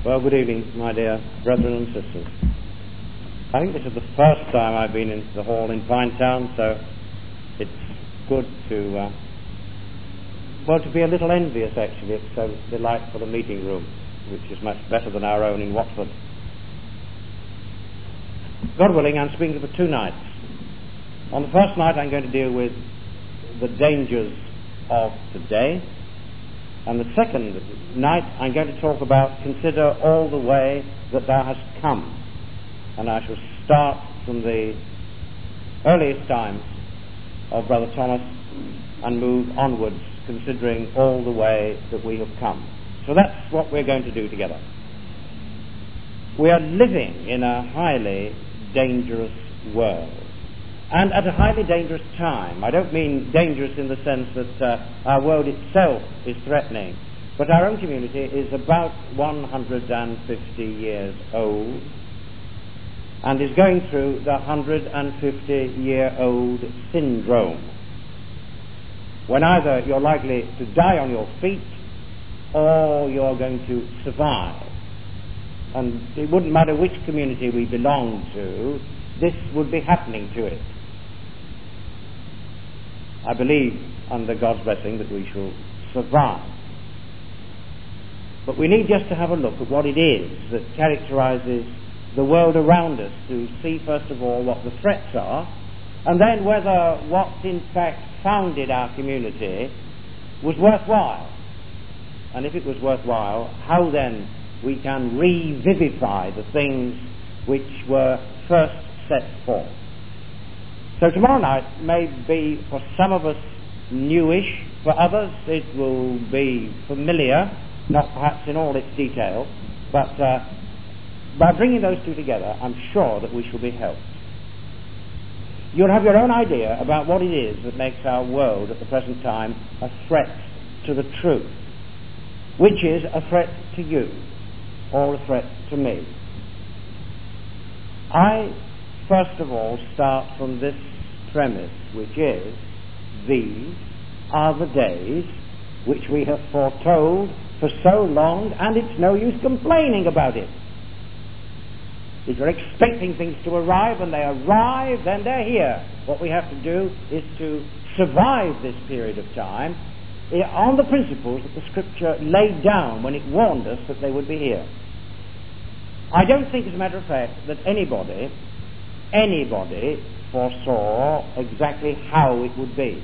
Well, good evening, my dear brethren and sisters. I think this is the first time I've been into the hall in Pinetown, so it's good to be a little envious, actually. It's so delightful a meeting room, which is much better than our own in Watford. God willing, I'm speaking for 2 nights. On the first night, I'm going to deal with the dangers of today. And the second night, I'm going to talk about consider all the way that thou hast come. And I shall start from the earliest times of Brother Thomas and move onwards, considering all the way that we have come. So that's what we're going to do together. We are living in a highly dangerous world. And at a highly dangerous time. I don't mean dangerous in the sense that our world itself is threatening, but our own community is about 150 years old and is going through the 150-year-old syndrome, when either you're likely to die on your feet or you're going to survive. And it wouldn't matter which community we belong to, this would be happening to it. I believe, under God's blessing, that we shall survive. But we need just to have a look at what it is that characterizes the world around us, to see, first of all, what the threats are, and then whether what, in fact, founded our community was worthwhile. And if it was worthwhile, how then we can revivify the things which were first set forth. So tomorrow night may be for some of us newish, for others it will be familiar, not perhaps in all its detail, but by bringing those two together, I'm sure that we shall be helped. You'll have your own idea about what it is that makes our world at the present time a threat to the truth, which is a threat to you, or a threat to me. I first of all start from this premise, which is, these are the days which we have foretold for so long, and it's no use complaining about it. If you're expecting things to arrive and they arrive, then they're here. What we have to do is to survive this period of time on the principles that the Scripture laid down when it warned us that they would be here. I don't think, as a matter of fact, that anybody foresaw exactly how it would be.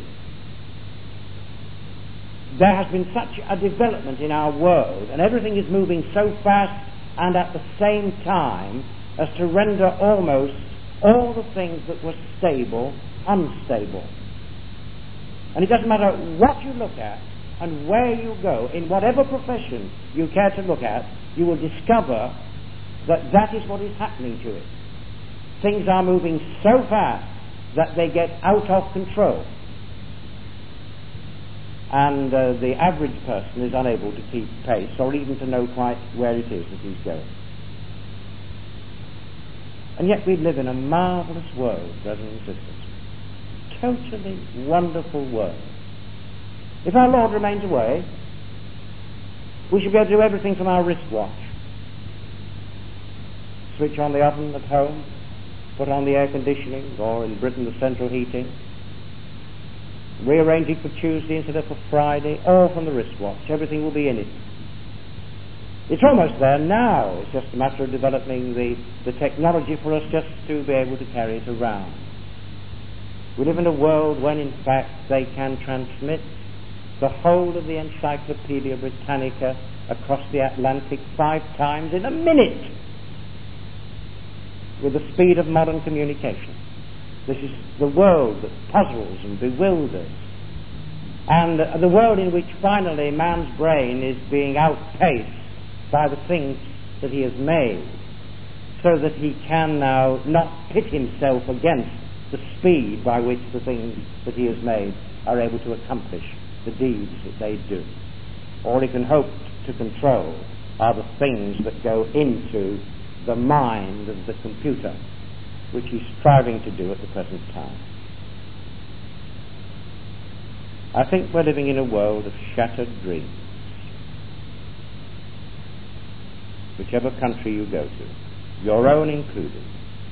There has been such a development in our world, and everything is moving so fast and at the same time as to render almost all the things that were stable unstable. And it doesn't matter what you look at and where you go, in whatever profession you care to look at, you will discover that that is what is happening to it. Things are moving so fast that they get out of control. And the average person is unable to keep pace or even to know quite where it is that he's going. And yet we live in a marvellous world, brothers and sisters. Totally wonderful world. If our Lord remains away, we should be able to do everything from our wristwatch. Switch on the oven at home, put on the air conditioning, or in Britain the central heating, rearrange it for Tuesday instead of for Friday, all from the wristwatch. Everything will be in it. It's almost there now. It's just a matter of developing the technology for us just to be able to carry it around. We live in a world when, in fact, they can transmit the whole of the Encyclopedia Britannica across the Atlantic 5 times in a minute, with the speed of modern communication. This is the world that puzzles and bewilders, and the world in which finally man's brain is being outpaced by the things that he has made, so that he can now not pit himself against the speed by which the things that he has made are able to accomplish the deeds that they do. All he can hope to control are the things that go into the mind of the computer, which he's striving to do at the present time. I think we're living in a world of shattered dreams. whichever country you go to, your own included.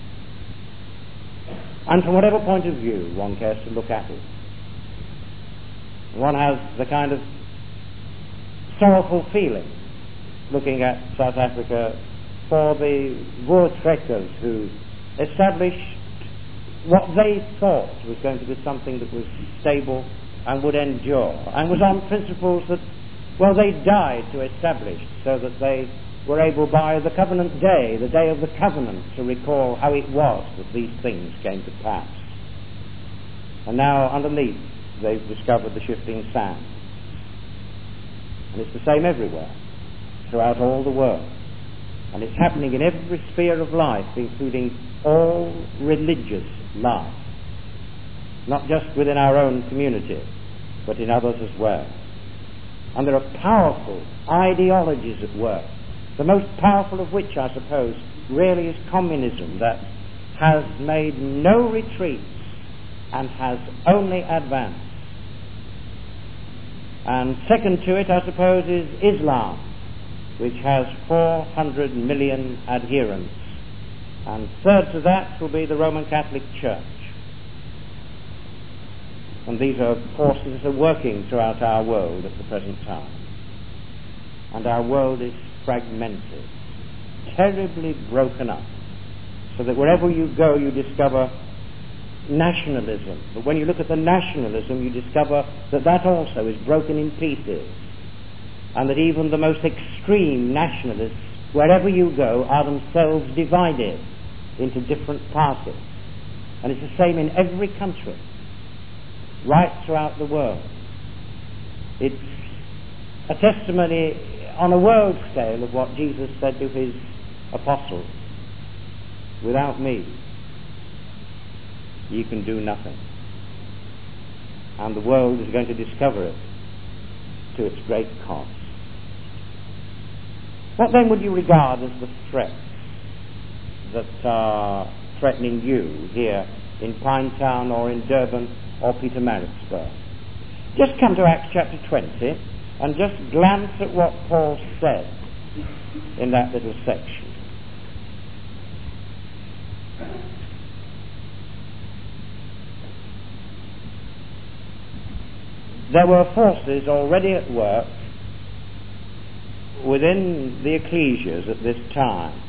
And from whatever point of view one cares to look at it, one has the kind of sorrowful feeling looking at South Africa for the Voortrekkers who established what they thought was going to be something that was stable and would endure, and was on principles that, well, they died to establish, so that they were able by the covenant day, the day of the covenant, to recall how it was that these things came to pass. And now underneath they've discovered the shifting sand. And it's the same everywhere, throughout all the world. And it's happening in every sphere of life, including all religious life. Not just within our own community, but in others as well. And there are powerful ideologies at work, the most powerful of which, I suppose, really is communism, that has made no retreats and has only advanced. And second to it, I suppose, is Islam, which has 400 million adherents. And third to that will be the Roman Catholic Church. And these are forces that are working throughout our world at the present time. And our world is fragmented, terribly broken up, so that wherever you go you discover nationalism. But when you look at the nationalism, you discover that that also is broken in pieces, and that even the most extreme nationalists, wherever you go, are themselves divided into different parties. And it's the same in every country, right throughout the world. It's a testimony on a world scale of what Jesus said to his apostles: without me ye can do nothing. And the world is going to discover it to its great cost. What then would you regard as the threats that are threatening you here in Pinetown or in Durban or Pietermaritzburg? Just come to Acts chapter 20 and just glance at what Paul said in that little section. There were forces already at work within the ecclesias at this time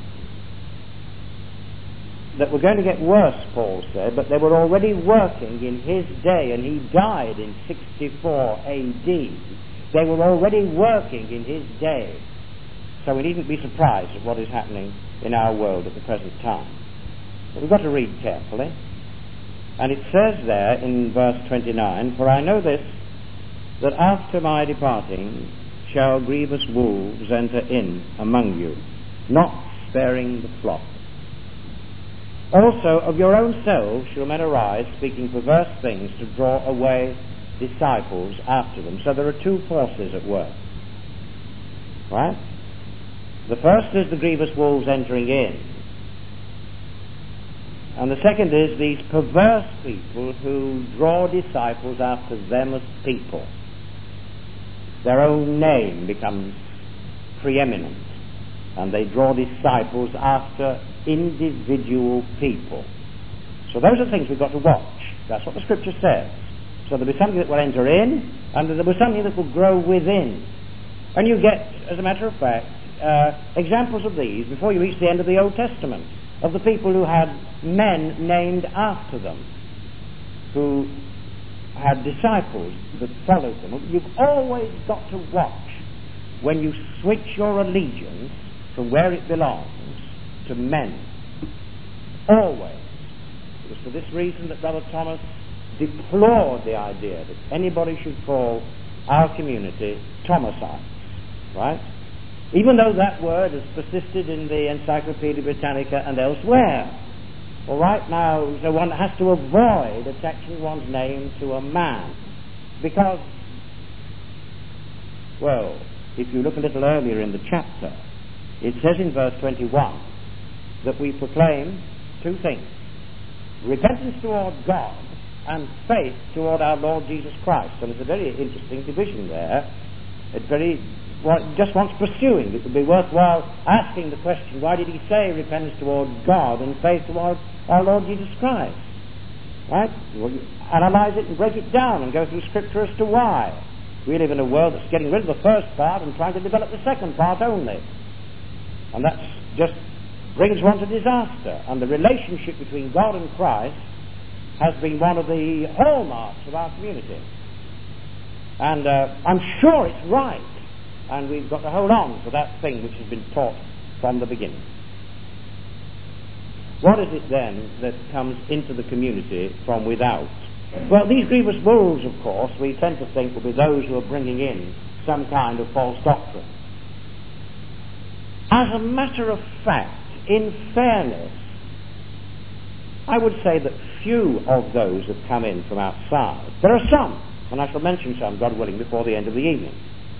that were going to get worse, Paul said, but they were already working in his day, and he died in 64 AD. They were already working in his day. So we needn't be surprised at what is happening in our world at the present time. But we've got to read carefully. And it says there in verse 29, "For I know this, that after my departing shall grievous wolves enter in among you, not sparing the flock. Also of your own selves shall men arise, speaking perverse things, to draw away disciples after them." So there are two forces at work. Right? The first is the grievous wolves entering in. And the second is these perverse people who draw disciples after them as people. Their own name becomes preeminent, and they draw disciples after individual people. So those are things we've got to watch. That's what the Scripture says. So there'll be something that will enter in, and there'll be something that will grow within. And you get, as a matter of fact, examples of these before you reach the end of the Old Testament, of the people who had men named after them, who had disciples that followed them. You've always got to watch when you switch your allegiance from where it belongs to men. Always. It was for this reason that Brother Thomas deplored the idea that anybody should call our community Thomasites. Right? Even though that word has persisted in the Encyclopedia Britannica and elsewhere. All right, now, so one has to avoid attaching one's name to a man. Because, well, if you look a little earlier in the chapter, it says in verse 21 that we proclaim two things: repentance toward God and faith toward our Lord Jesus Christ. And it's a very interesting division there. It's very just wants pursuing. It would be worthwhile asking the question, why did he say repentance towards God and faith towards our Lord Jesus Christ? Right? Analyze it and break it down and go through Scripture as to why. We live in a world that's getting rid of the first part and trying to develop the second part only. And that just brings one to disaster. And the relationship between God and Christ has been one of the hallmarks of our community. And I'm sure it's right. And we've got to hold on to that thing which has been taught from the beginning. What is it then that comes into the community from without? Well, these grievous wolves, of course, we tend to think will be those who are bringing in some kind of false doctrine. As a matter of fact, in fairness, I would say that few of those have come in from outside. There are some, and I shall mention some, God willing, before the end of the evening.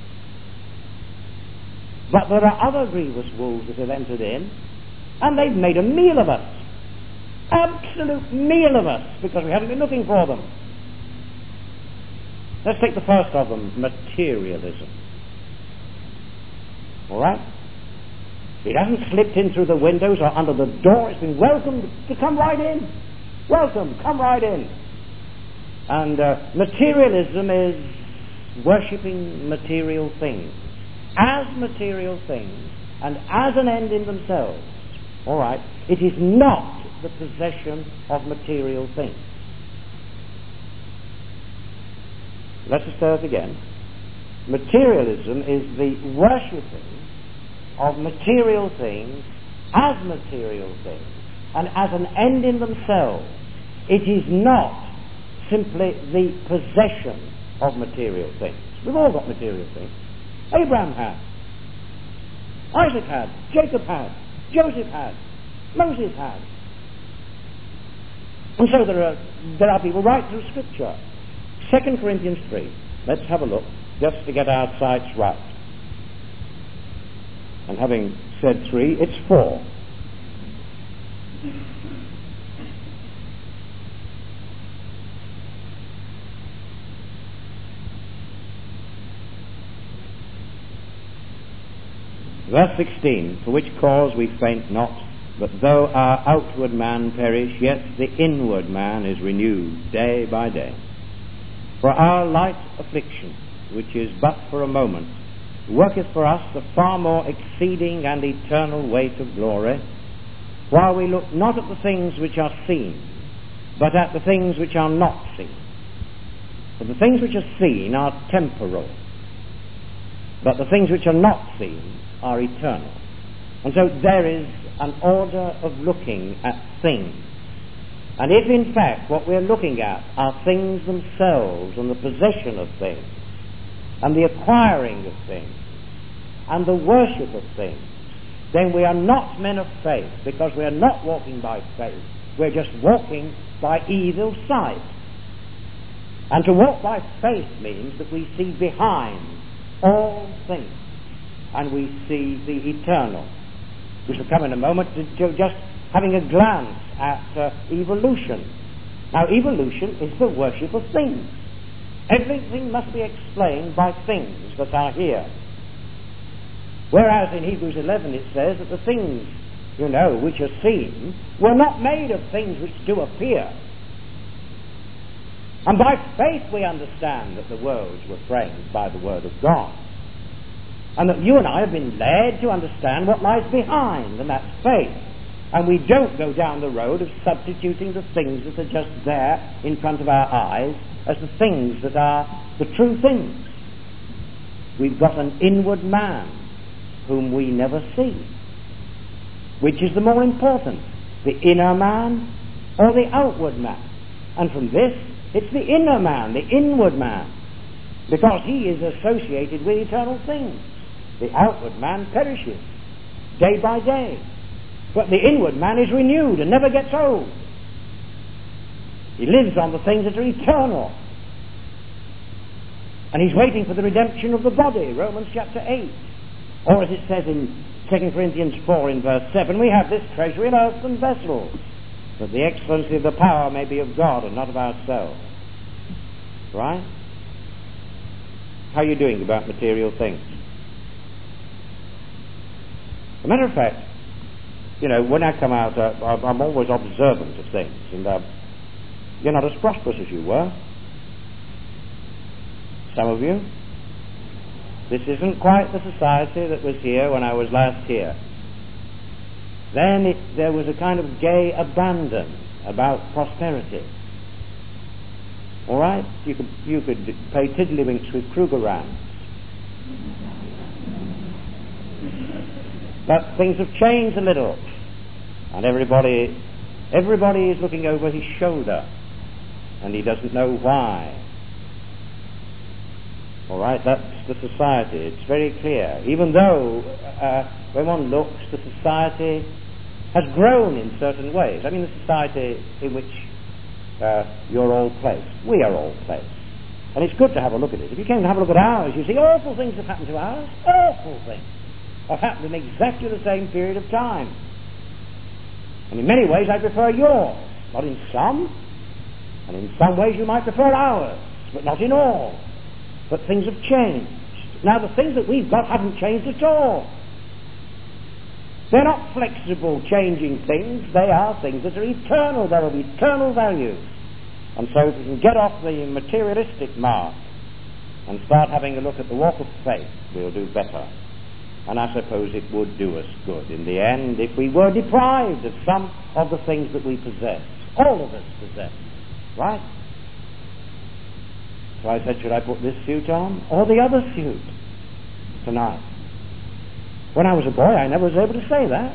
But there are other grievous wolves that have entered in, and they've made a meal of us. Absolute meal of us, because we haven't been looking for them. Let's take the first of them, materialism. All right? It hasn't slipped in through the windows or under the door. It's been welcomed to come right in. Welcome, come right in. And materialism is worshipping material things as material things and as an end in themselves. All right? It is not the possession of material things. Let's just say it again. Materialism is the worshipping of material things as material things and as an end in themselves. It is not simply the possession of material things. We've all got material things. Abraham had, Isaac had, Jacob had, Joseph had, Moses had. And so there are people right through Scripture. 2 Corinthians 3. Let's have a look, just to get our sights right. And having said 3, it's 4. Verse 16, for which cause we faint not, but though our outward man perish, yet the inward man is renewed day by day. For our light affliction, which is but for a moment, worketh for us a far more exceeding and eternal weight of glory, while we look not at the things which are seen, but at the things which are not seen. For the things which are seen are temporal, but the things which are not seen are eternal. And so there is an order of looking at things. And if in fact what we're looking at are things themselves and the possession of things and the acquiring of things and the worship of things, then we are not men of faith, because we are not walking by faith. We're just walking by evil sight. And to walk by faith means that we see behind all things and we see the eternal. We shall come in a moment to just having a glance at evolution. Now, evolution is the worship of things. Everything must be explained by things that are here. Whereas in Hebrews 11 it says that the things, which are seen, were not made of things which do appear. And by faith we understand that the worlds were framed by the Word of God. And that you and I have been led to understand what lies behind, and that's faith. And we don't go down the road of substituting the things that are just there in front of our eyes as the things that are the true things. We've got an inward man whom we never see. Which is the more important, the inner man or the outward man? And from this, it's the inner man, the inward man, because he is associated with eternal things. The outward man perishes day by day, but the inward man is renewed and never gets old. He lives on the things that are eternal. And he's waiting for the redemption of the body, Romans chapter 8. Or as it says in 2 Corinthians 4 in verse 7, we have this treasure in earthen vessels, that the excellency of the power may be of God and not of ourselves. Right? How are you doing about material things? As a matter of fact, when I come out, I'm always observant of things, and you're not as prosperous as you were. Some of you. This isn't quite the society that was here when I was last here. Then there was a kind of gay abandon about prosperity. All right? You could play tiddlywinks with Krugerrands. But things have changed a little. And everybody is looking over his shoulder. And he doesn't know why. All right? That's the society. It's very clear. Even though, when one looks, the society has grown in certain ways. I mean, the society in which you're all placed. We are all placed. And it's good to have a look at it. If you came to have a look at ours, you see awful things have happened to ours. Awful things have happened in exactly the same period of time. And in many ways I prefer yours. Not in some. And in some ways you might prefer ours. But not in all. But things have changed. Now the things that we've got haven't changed at all. They're not flexible, changing things. They are things that are eternal. They're of eternal value. And so if we can get off the materialistic mark and start having a look at the walk of faith, we'll do better. And I suppose it would do us good in the end if we were deprived of some of the things that we possess. All of us possess. Right? So I said, should I put this suit on or the other suit tonight? When I was a boy, I never was able to say that.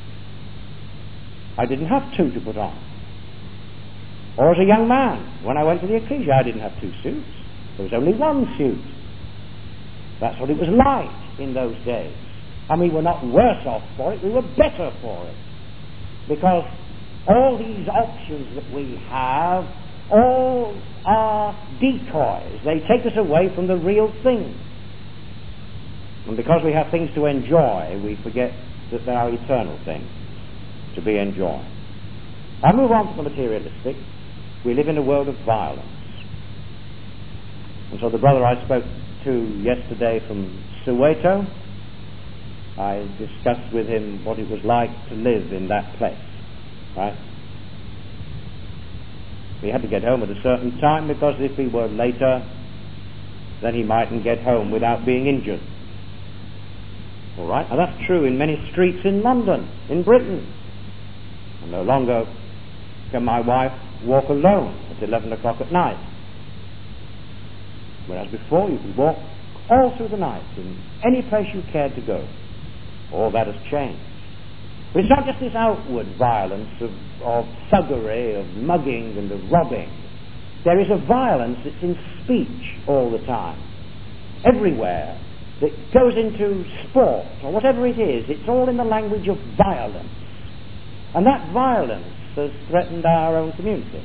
I didn't have two to put on. Or as a young man, when I went to the ecclesia, I didn't have two suits. There was only one suit. That's what it was like in those days. And we were not worse off for it, we were better for it. Because all these options that we have, all are decoys. They take us away from the real thing. And because we have things to enjoy, we forget that there are eternal things to be enjoyed. I'll move on to the materialistic. We live in a world of violence. And so the brother I spoke to yesterday from Soweto, I discussed with him what it was like to live in that place. Right? We had to get home at a certain time because if he were later, then he mightn't get home without being injured. All right? And that's true in many streets in London, in Britain. And no longer can my wife walk alone at 11 o'clock at night. Whereas before you could walk all through the night in any place you cared to go. All that has changed. But it's not just this outward violence of thuggery, of mugging and of robbing. There is a violence that's in speech all the time. Everywhere. That goes into sport or whatever it is. It's all in the language of violence. And that violence has threatened our own community.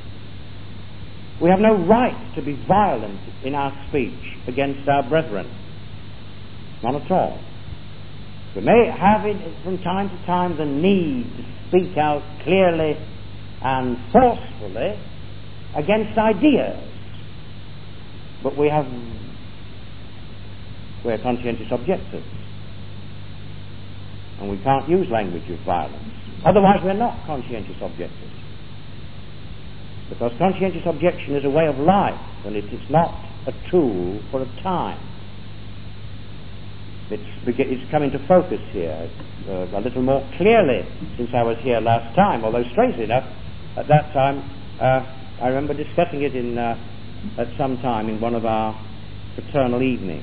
We have no right to be violent in our speech against our brethren. Not at all. We may have from time to time the need to speak out clearly and forcefully against ideas. But we're conscientious objectors. And we can't use language of violence. Otherwise we're not conscientious objectors. Because conscientious objection is a way of life, and it is not a tool for a time. It's come into focus here a little more clearly since I was here last time, although strangely enough, at that time, I remember discussing it at some time in one of our fraternal evenings.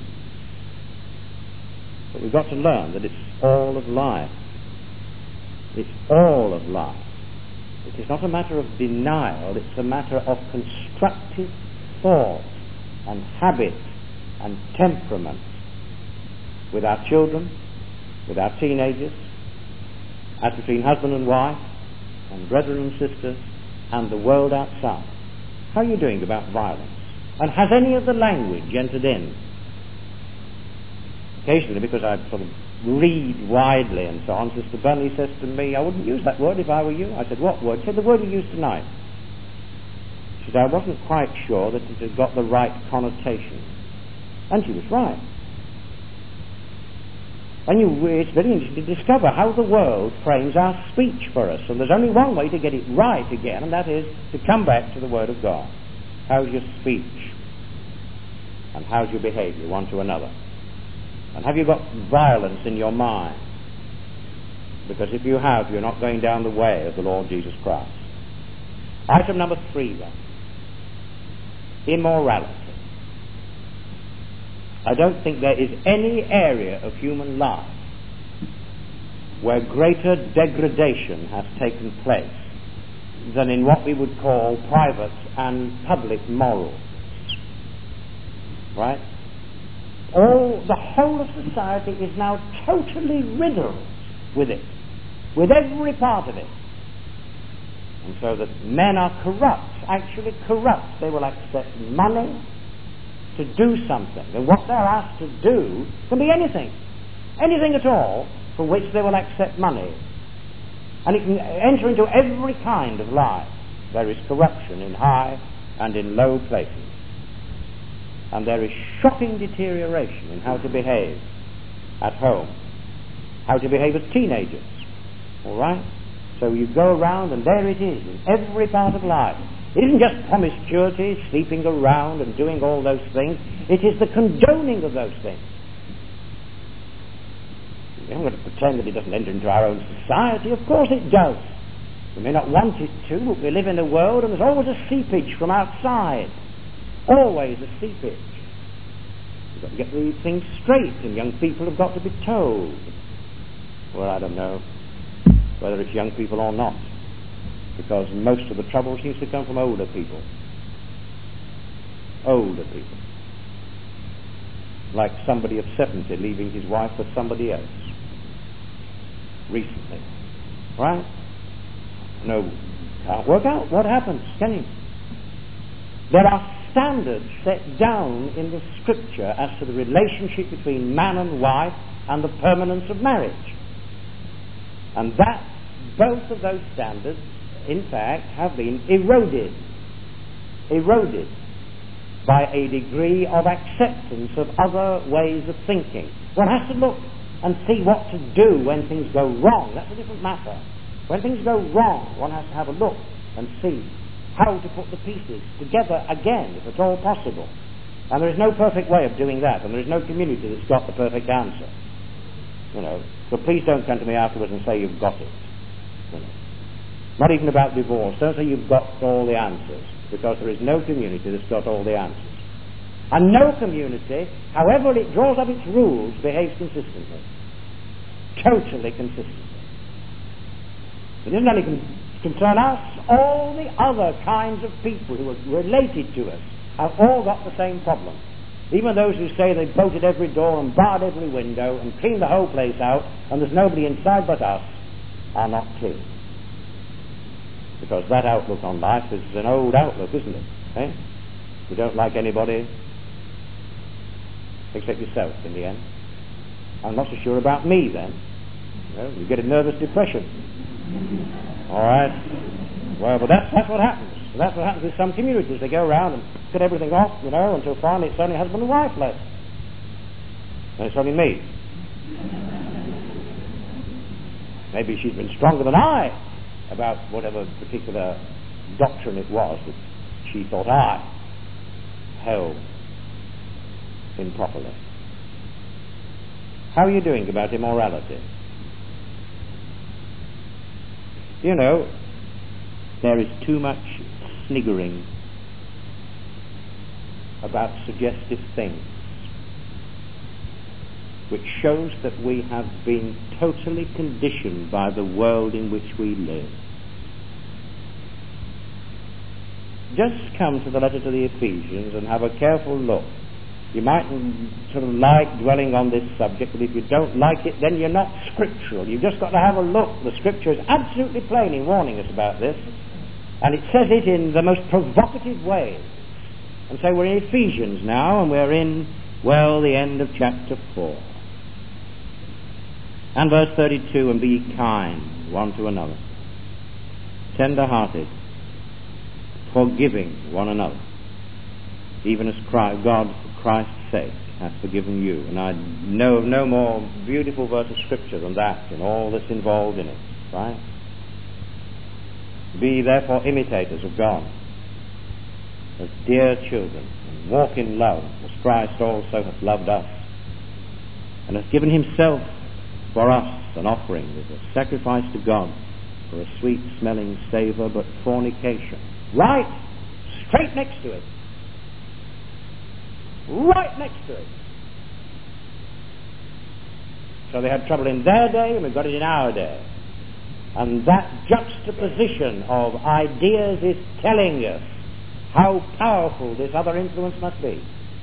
But we've got to learn that it's all of life. It's all of life. It is not a matter of denial, it's a matter of constructive thought and habit and temperament with our children, with our teenagers, as between husband and wife, and brethren and sisters, and the world outside. How are you doing about violence? And has any of the language entered in? Occasionally, because I sort of read widely and so on, Sister Bunny says to me, I wouldn't use that word if I were you. I said, what word? She said, the word you used tonight. She said, I wasn't quite sure that it had got the right connotation. And she was right. And it's very interesting to discover how the world frames our speech for us. And there's only one way to get it right again, and that is to come back to the Word of God. How's your speech? And how's your behavior one to another? And have you got violence in your mind? Because if you have, you're not going down the way of the Lord Jesus Christ. Item number 3 then. Immorality. I don't think there is any area of human life where greater degradation has taken place than in what we would call private and public morals. Right? The whole of society is now totally riddled with it, with every part of it. And so that men are corrupt, actually corrupt. They will accept money to do something. And what they're asked to do can be anything. Anything at all for which they will accept money. And it can enter into every kind of life. There is corruption in high and in low places. And there is shocking deterioration in how to behave at home. How to behave as teenagers. All right? So you go around and there it is in every part of life. It isn't just promiscuity, sleeping around and doing all those things. It is the condoning of those things. I'm going to pretend that it doesn't enter into our own society. Of course it does. We may not want it to, but we live in a world and there's always a seepage from outside. Always a seepage. We've got to get these things straight, and young people have got to be told. Well, I don't know whether it's young people or not, because most of the trouble seems to come from older people. Older people. Like somebody of 70 leaving his wife for somebody else. Recently. Right? No, can't work out what happens, can you? There are standards set down in the Scripture as to the relationship between man and wife and the permanence of marriage. And that, both of those standards, in fact, have been eroded by a degree of acceptance of other ways of thinking. One has to look and see what to do when things go wrong. That's a different matter. When things go wrong, one has to have a look and see how to put the pieces together again, if at all possible. And there is no perfect way of doing that, and there is no community that's got the perfect answer. You know, so please don't come to me afterwards and say you've got it. You know. Not even about divorce. Don't say you've got all the answers, because there is no community that's got all the answers. And no community, however it draws up its rules, behaves consistently. Totally consistently. It doesn't only concern us, all the other kinds of people who are related to us have all got the same problem. Even those who say they've bolted every door and barred every window and cleaned the whole place out and there's nobody inside but us are not clean. Because that outlook on life is an old outlook, isn't it? Eh? You don't like anybody except yourself in the end. I'm not so sure about me then. You get a nervous depression. All right. Well, but that's what happens. That's what happens with some communities. They go around and cut everything off, until finally it's only husband and wife left. And it's only me. Maybe she's been stronger than I about whatever particular doctrine it was that she thought I held improperly. How are you doing about immorality? There is too much sniggering about suggestive things, which shows that we have been totally conditioned by the world in which we live. Just come to the letter to the Ephesians and have a careful look. You might sort of like dwelling on this subject, but if you don't like it, then you're not scriptural. You've just got to have a look. The Scripture is absolutely plain in warning us about this, and it says it in the most provocative way. And so we're in Ephesians now, and we're in, the end of chapter 4. And verse 32, and be ye kind one to another, tender-hearted, forgiving one another, even as God for Christ's sake hath forgiven you. And I know of no more beautiful verse of Scripture than that, and all that's involved in it, right? Be therefore imitators of God, as dear children, and walk in love, as Christ also hath loved us, and hath given himself for us an offering as a sacrifice to God, for a sweet-smelling savour, but fornication. Right, straight next to it. Right next to it. So they had trouble in their day, and we've got it in our day. And that juxtaposition of ideas is telling us how powerful this other influence must be.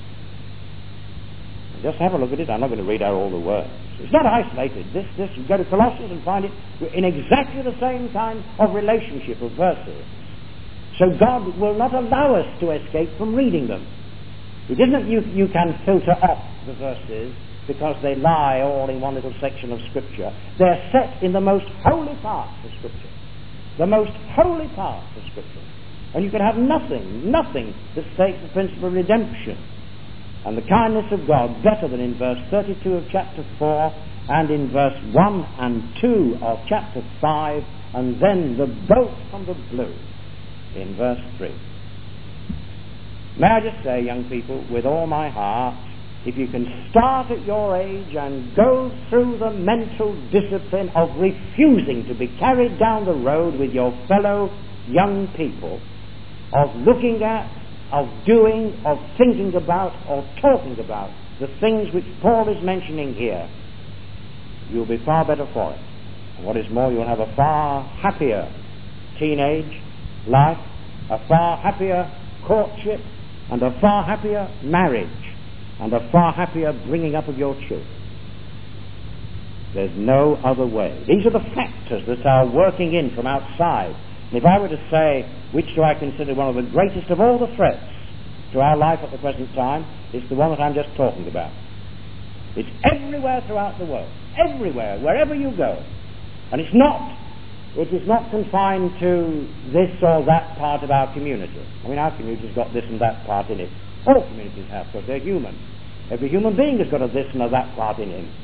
Just have a look at it. I'm not going to read out all the words. It's not isolated. This you go to Colossians and find it in exactly the same kind of relationship of verses. So God will not allow us to escape from reading them. It isn't that you can filter off the verses because they lie all in one little section of Scripture. They're set in the most holy parts of Scripture. The most holy parts of Scripture. And you can have nothing that states the principle of redemption and the kindness of God better than in verse 32 of chapter 4 and in verse 1 and 2 of chapter 5, and then the bolt from the blue in verse 3. May I just say, young people, with all my heart, if you can start at your age and go through the mental discipline of refusing to be carried down the road with your fellow young people, of looking at, of doing, of thinking about, of talking about the things which Paul is mentioning here, you'll be far better for it. And what is more, you'll have a far happier teenage life, a far happier courtship, and a far happier marriage, and a far happier bringing up of your children. There's no other way. These are the factors that are working in from outside. And if I were to say, which do I consider one of the greatest of all the threats to our life at the present time, it's the one that I'm just talking about. It's everywhere throughout the world. Everywhere, wherever you go. And it is not confined to this or that part of our community. I mean, our community's got this and that part in it. All communities have, because they're human. Every human being has got a this and a that part in him.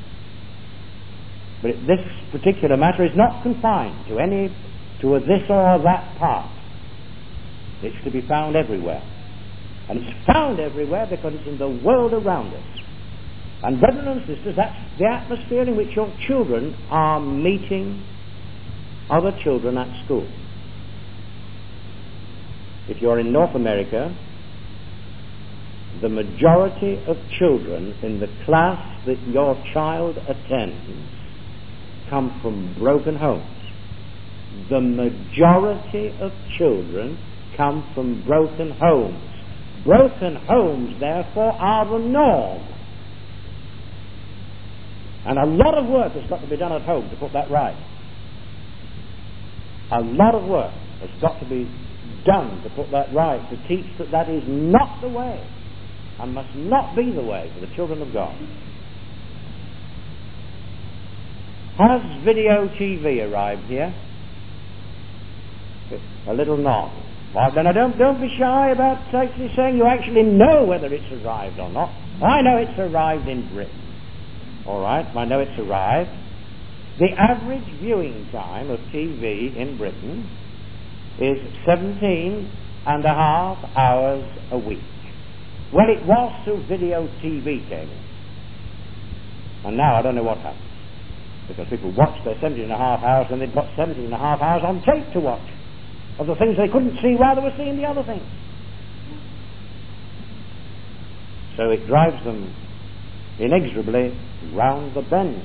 But this particular matter is not confined to a this or a that part. It's to be found everywhere. And it's found everywhere because it's in the world around us. And brethren and sisters, that's the atmosphere in which your children are meeting other children at school. If you're in North America, the majority of children in the class that your child attends come from broken homes. The majority of children come from broken homes. Broken homes, therefore, are the norm. And a lot of work has got to be done at home to put that right. A lot of work has got to be done to put that right, to teach that that is not the way and must not be the way for the children of God. Has video TV arrived here? A little nod. Well, then don't be shy about actually saying you actually know whether it's arrived or not. I know it's arrived in Britain. All right, I know it's arrived. The average viewing time of TV in Britain is 17 and a half hours a week. Well, it was till video TV came in. And now I don't know what happens. Because people watch their 17 and a half hours and they've got 17 and a half hours on tape to watch of the things they couldn't see while they were seeing the other things. So it drives them inexorably round the bend.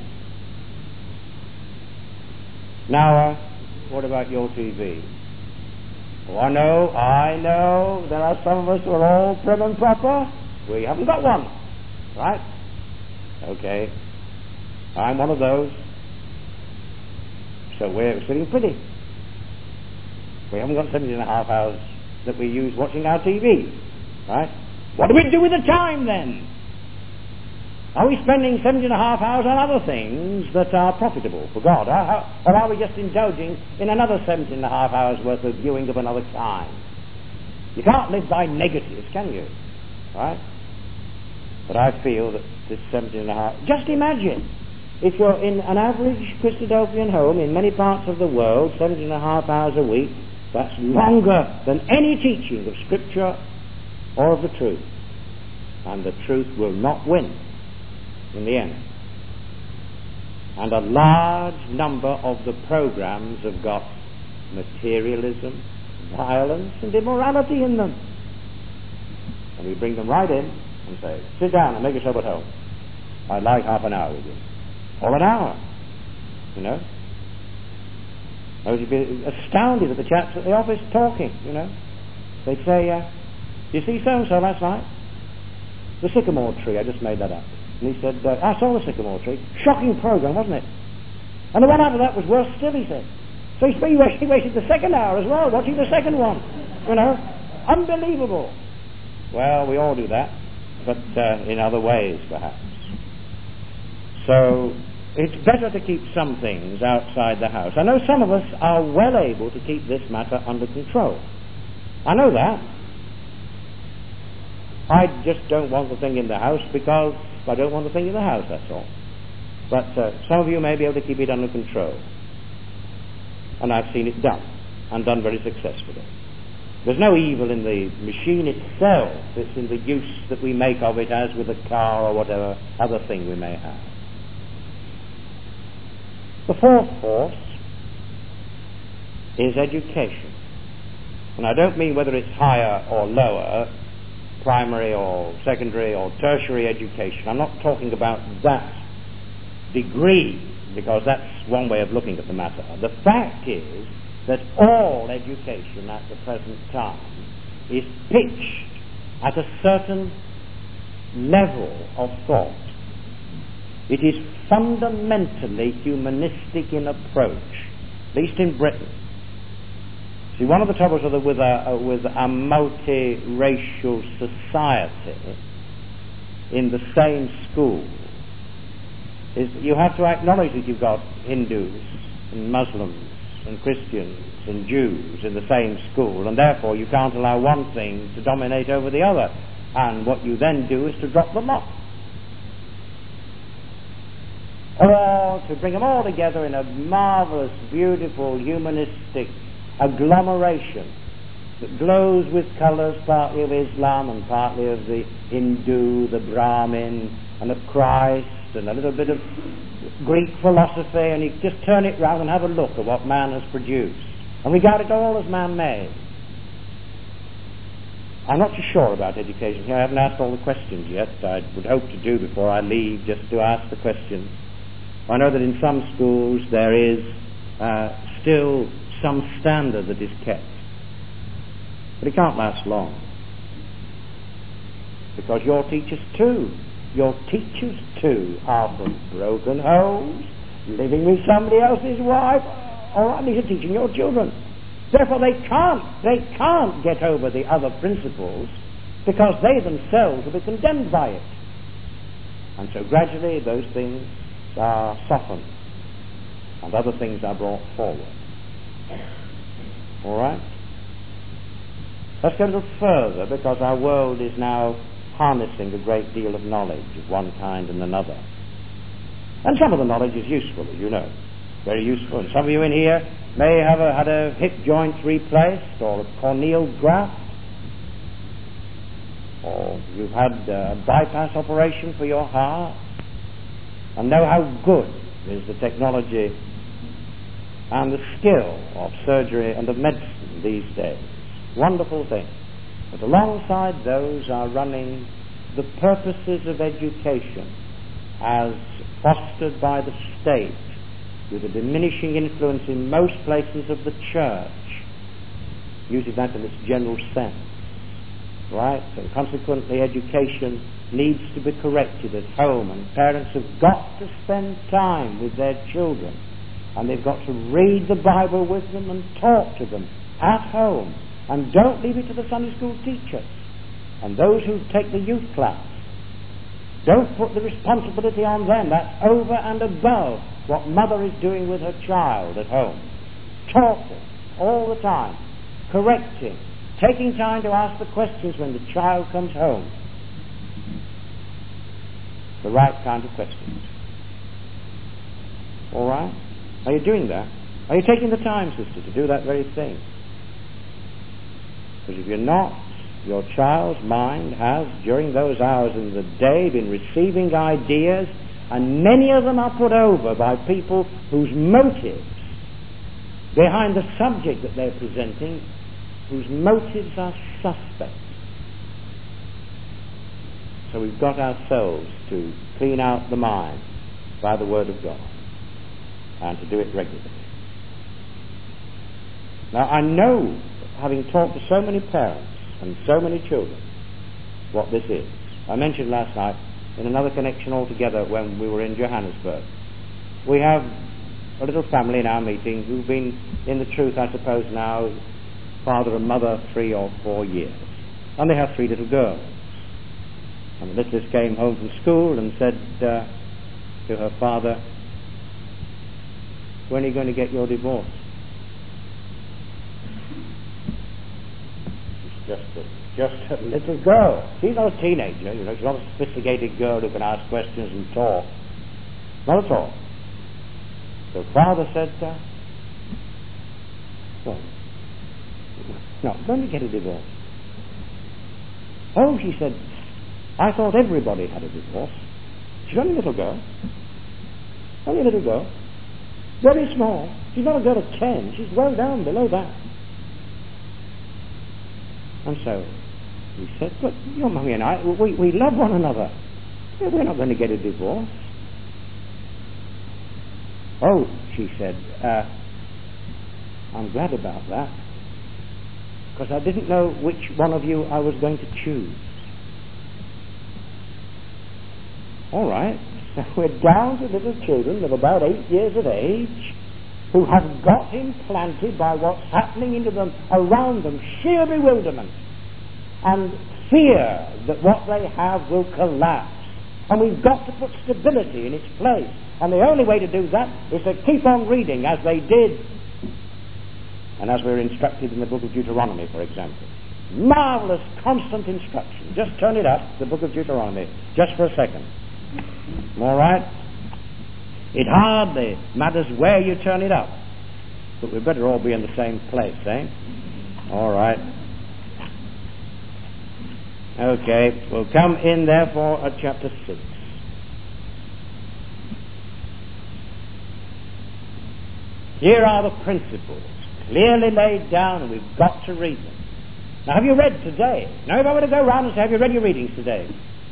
Now, what about your TV? Oh, I know, there are some of us who are all prim and proper. We haven't got one, right? Okay, I'm one of those. So we're sitting pretty. We haven't got 17 and a half hours that we use watching our TV, right? What do we do with the time then? Are we spending 17 and a half hours on other things that are profitable for God? Or are we just indulging in another 17 and a half hours worth of viewing of another kind? You can't live by negatives, can you? Right? But I feel that this 17 and a half... Just imagine, if you're in an average Christadelphian home in many parts of the world, 17 and a half hours a week, that's longer than any teaching of Scripture or of the truth. And the truth will not win in the end. And a large number of the programs have got materialism, violence and immorality in them. And we bring them right in and say, sit down and make yourself at home. I'd like half an hour with you. Or an hour, you know. I would be astounded at the chaps at the office talking, you know. They'd say, you see so-and-so last night? The sycamore tree, I just made that up. And he said, I saw the sycamore tree. Shocking program, wasn't it? And the one after that was worse still, he said. So he wasted the second hour as well, watching the second one. You know, unbelievable. Well, we all do that, but in other ways, perhaps. So it's better to keep some things outside the house. I know some of us are well able to keep this matter under control. I know that. I just don't want the thing in the house because I don't want the thing in the house, that's all. But some of you may be able to keep it under control. And I've seen it done, and done very successfully. There's no evil in the machine itself. It's in the use that we make of it, as with a car or whatever other thing we may have. The fourth force is education. And I don't mean whether it's higher or lower, primary or secondary or tertiary education. I'm not talking about that degree, because that's one way of looking at the matter. The fact is that all education at the present time is pitched at a certain level of thought. It is fundamentally humanistic in approach, at least in Britain. See, one of the troubles with a multi-racial society in the same school is that you have to acknowledge that you've got Hindus and Muslims and Christians and Jews in the same school, and therefore you can't allow one thing to dominate over the other. And what you then do is to drop the lot, or to bring them all together in a marvelous, beautiful, humanistic agglomeration that glows with colours, partly of Islam and partly of the Hindu, the Brahmin, and of Christ, and a little bit of Greek philosophy, and you just turn it round and have a look at what man has produced, and regard it all as man-made. I'm not too sure about education here. I haven't asked all the questions yet. I would hope to do before I leave, just to ask the questions. I know that in some schools there is still some standard that is kept, but it can't last long, because your teachers too are from broken homes, living with somebody else's wife, or at least teaching your children. Therefore they can't get over the other principles, because they themselves will be condemned by it. And so gradually those things are softened and other things are brought forward. All right? Let's go a little further, because our world is now harnessing a great deal of knowledge of one kind and another. And some of the knowledge is useful, as you know. Very useful. And some of you in here may have had a hip joint replaced, or a corneal graft, or you've had a bypass operation for your heart, and know how good is the technology and the skill of surgery and of medicine these days. Wonderful thing. But alongside those are running the purposes of education as fostered by the state, with a diminishing influence in most places of the church, using that in its general sense. Right? And consequently education needs to be corrected at home, and parents have got to spend time with their children, and they've got to read the Bible with them and talk to them at home, and don't leave it to the Sunday school teachers and those who take the youth class. Don't put the responsibility on them. That's over and above what mother is doing with her child at home. Talking all the time, correcting, taking time to ask the questions when the child comes home. the right kind of questions. All right? Are you doing that? Are you taking the time, sister, to do that very thing? Because if you're not, your child's mind has, during those hours in the day, been receiving ideas, and many of them are put over by people whose motives behind the subject that they're presenting, whose motives are suspect. So we've got ourselves to clean out the mind by the Word of God, and to do it regularly. Now, I know, having talked to so many parents and so many children, what this is. I mentioned last night, in another connection altogether, when we were in Johannesburg, we have a little family in our meeting who've been in the truth, I suppose now, father and mother 3 or 4 years. And they have 3 little girls. And the littlest came home from school and said to her father, "When are you going to get your divorce?" She's just a little girl. She's not a teenager, you know. She's not a sophisticated girl who can ask questions and talk. Not at all. So father said, "Well, no, when do you get a divorce?" "Oh," she said, "I thought everybody had a divorce." She's only a little girl. Only a little girl. Very small. She's not a girl of 10. She's well down below that. And so he said, "But your mummy and I, we love one another. We're not going to get a divorce." "Oh," she said, "I'm glad about that, because I didn't know which one of you I was going to choose." All right, so we're down to little children of about 8 years of age who have got implanted by what's happening into them, around them, sheer bewilderment and fear that what they have will collapse. And we've got to put stability in its place. And the only way to do that is to keep on reading as they did, and as we're instructed in the book of Deuteronomy, for example. Marvellous, constant instruction. Just turn it up, the book of Deuteronomy, just for a second. All right? It hardly matters where you turn it up, but we better all be in the same place, eh? All right. Okay, we'll come in therefore at chapter 6. Here are the principles, clearly laid down, and we've got to read them. Now, have you read today? Now, if I were to go round and say, "Have you read your readings today?"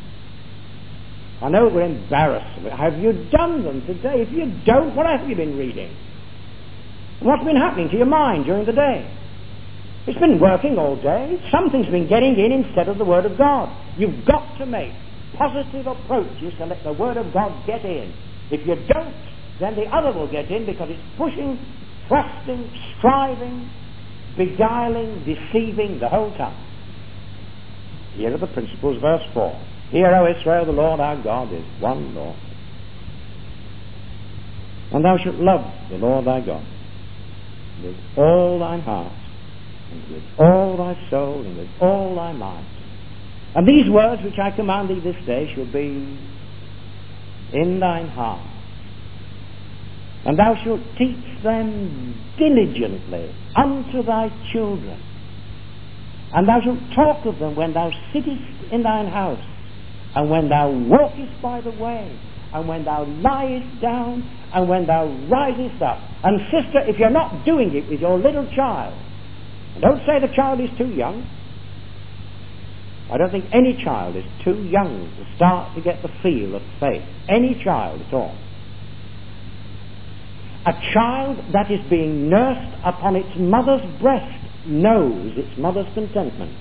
I know we're embarrassed. Have you done them today? If you don't, what have you been reading? What's been happening to your mind during the day? It's been working all day. Something's been getting in instead of the Word of God. You've got to make positive approaches to let the Word of God get in. If you don't, then the other will get in, because it's pushing, thrusting, striving, beguiling, deceiving the whole time. Here are the principles, verse 4. "Hear, O Israel, the Lord our God is one Lord. And thou shalt love the Lord thy God with all thine heart, and with all thy soul, and with all thy might. And these words which I command thee this day shall be in thine heart. And thou shalt teach them diligently unto thy children. And thou shalt talk of them when thou sittest in thine house, and when thou walkest by the way, and when thou liest down, and when thou risest up." And sister, if you're not doing it with your little child, and don't say the child is too young. I don't think any child is too young to start to get the feel of faith. Any child at all. A child that is being nursed upon its mother's breast knows its mother's contentment.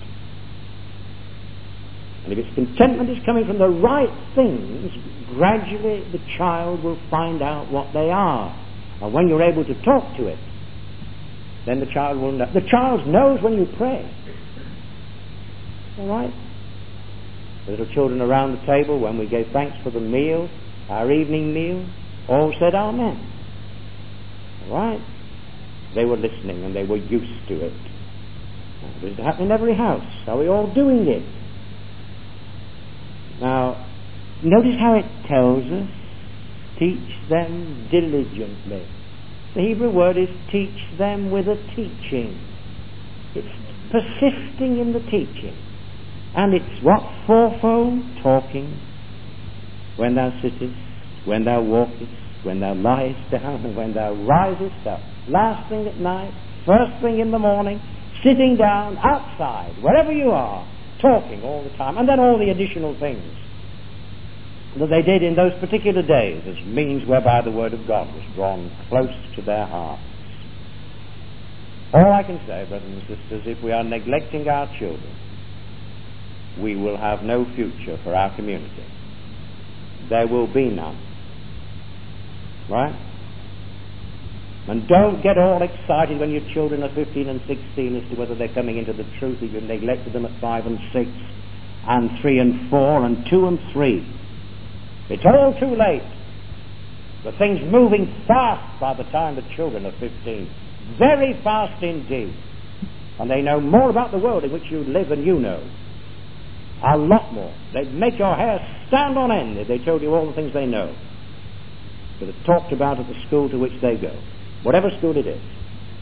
And if its contentment is coming from the right things, gradually the child will find out what they are. And when you're able to talk to it, then the child will know. The child knows when you pray. All right? The little children around the table, when we gave thanks for the meal, our evening meal, all said Amen. All right? They were listening and they were used to it. Does it happen in every house? Are we all doing it? Now, Notice how it tells us, teach them diligently. The Hebrew word is teach them with a teaching. It's persisting in the teaching. And it's what? Fourfold talking. When thou sittest, when thou walkest, when thou liest down, and when thou risest up. Last thing at night, first thing in the morning, sitting down, outside, wherever you are, talking all the time. And then all the additional things that they did in those particular days as means whereby the Word of God was drawn close to their hearts. All I can say, brothers and sisters, if we are neglecting our children, we will have no future for our community. There will be none. Right? And don't get all excited when your children are 15 and 16 as to whether they're coming into the truth if you've neglected them at 5 and 6 and 3 and 4 and 2 and 3. It's all too late. The thing's moving fast by the time the children are 15. Very fast indeed. And they know more about the world in which you live than you know. A lot more. They'd make your hair stand on end if they told you all the things they know, that are talked about at the school to which they go, whatever school it is.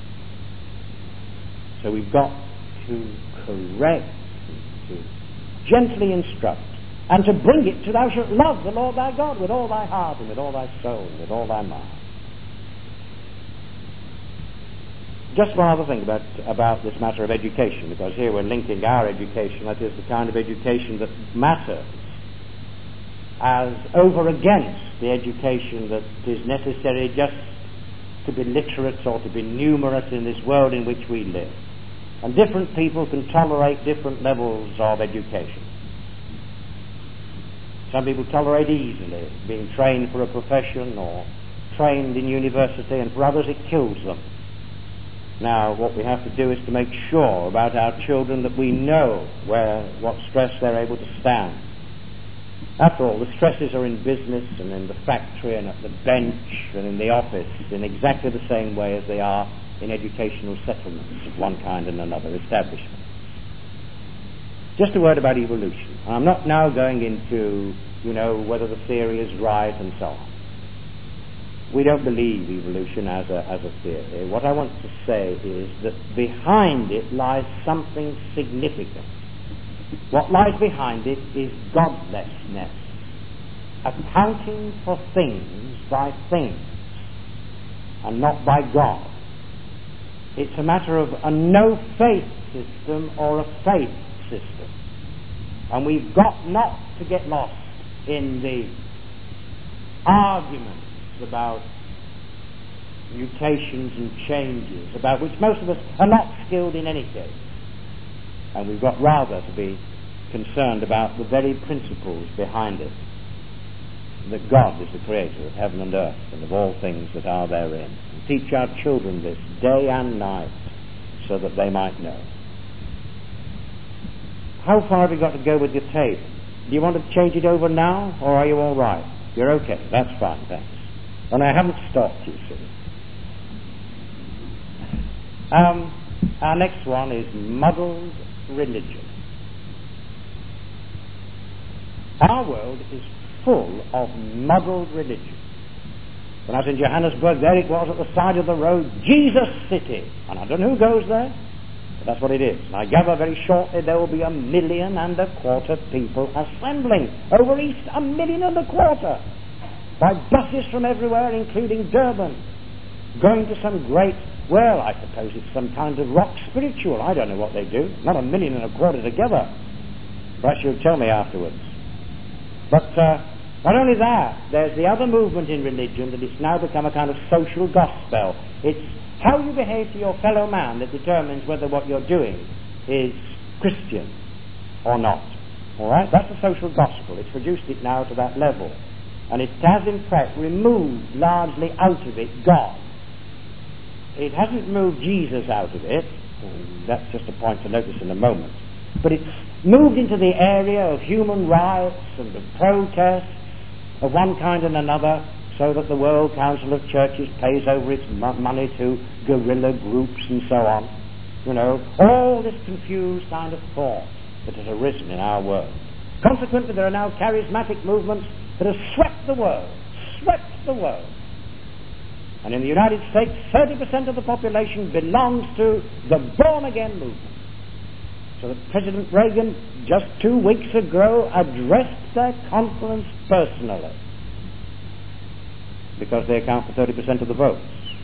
So we've got to correct, to gently instruct, and to bring it to thou shalt love the Lord thy God with all thy heart and with all thy soul and with all thy mind. Just one other thing about this matter of education, because here we're linking our education, that is the kind of education that matters, as over against the education that is necessary just to be literate or to be numerous in this world in which we live. And different people can tolerate different levels of education. Some people tolerate easily being trained for a profession or trained in university, and for others it kills them. Now, what we have to do is to make sure about our children that we know what stress they're able to stand. After all, the stresses are in business and in the factory and at the bench and in the office in exactly the same way as they are in educational settlements of one kind and another, establishments. Just a word about evolution. I'm not now going into, whether the theory is right and so on. We don't believe evolution as a theory. What I want to say is that behind it lies something significant. What lies behind it is godlessness, accounting for things by things and not by God. It's a matter of a no-faith system or a faith system. And we've got not to get lost in the arguments about mutations and changes, about which most of us are not skilled in any case. And we've got rather to be concerned about the very principles behind it, that God is the creator of heaven and earth and of all things that are therein. And teach our children this day and night so that they might know. How far have you got to go with your tape? Do you want to change it over now, or are you all right? You're okay. That's fine, thanks. And I haven't stopped, you see. Our next one is muddled religion. Our world is full of muddled religion. When I was in Johannesburg, there it was at the side of the road, Jesus City. And I don't know who goes there, but that's what it is. And I gather very shortly there will be 1.25 million people assembling over East, 1.25 million, by buses from everywhere, including Durban, going to some great, well, I suppose it's some kind of rock spiritual. I don't know what they do. Not 1.25 million together. Perhaps you'll tell me afterwards. But not only that, there's the other movement in religion that it's now become a kind of social gospel. It's how you behave to your fellow man that determines whether what you're doing is Christian or not. All right? That's the social gospel. It's reduced it now to that level. And it has, in fact, removed largely out of it God. It hasn't moved Jesus out of it. That's just a point to notice in a moment. But it's moved into the area of human rights and of protest of one kind and another, so that the World Council of Churches pays over its money to guerrilla groups and so on. All this confused kind of thought that has arisen in our world. Consequently, there are now charismatic movements that have swept the world. And in the United States, 30% of the population belongs to the born-again movement. So that President Reagan, just 2 weeks ago, addressed their conference personally, because they account for 30% of the votes.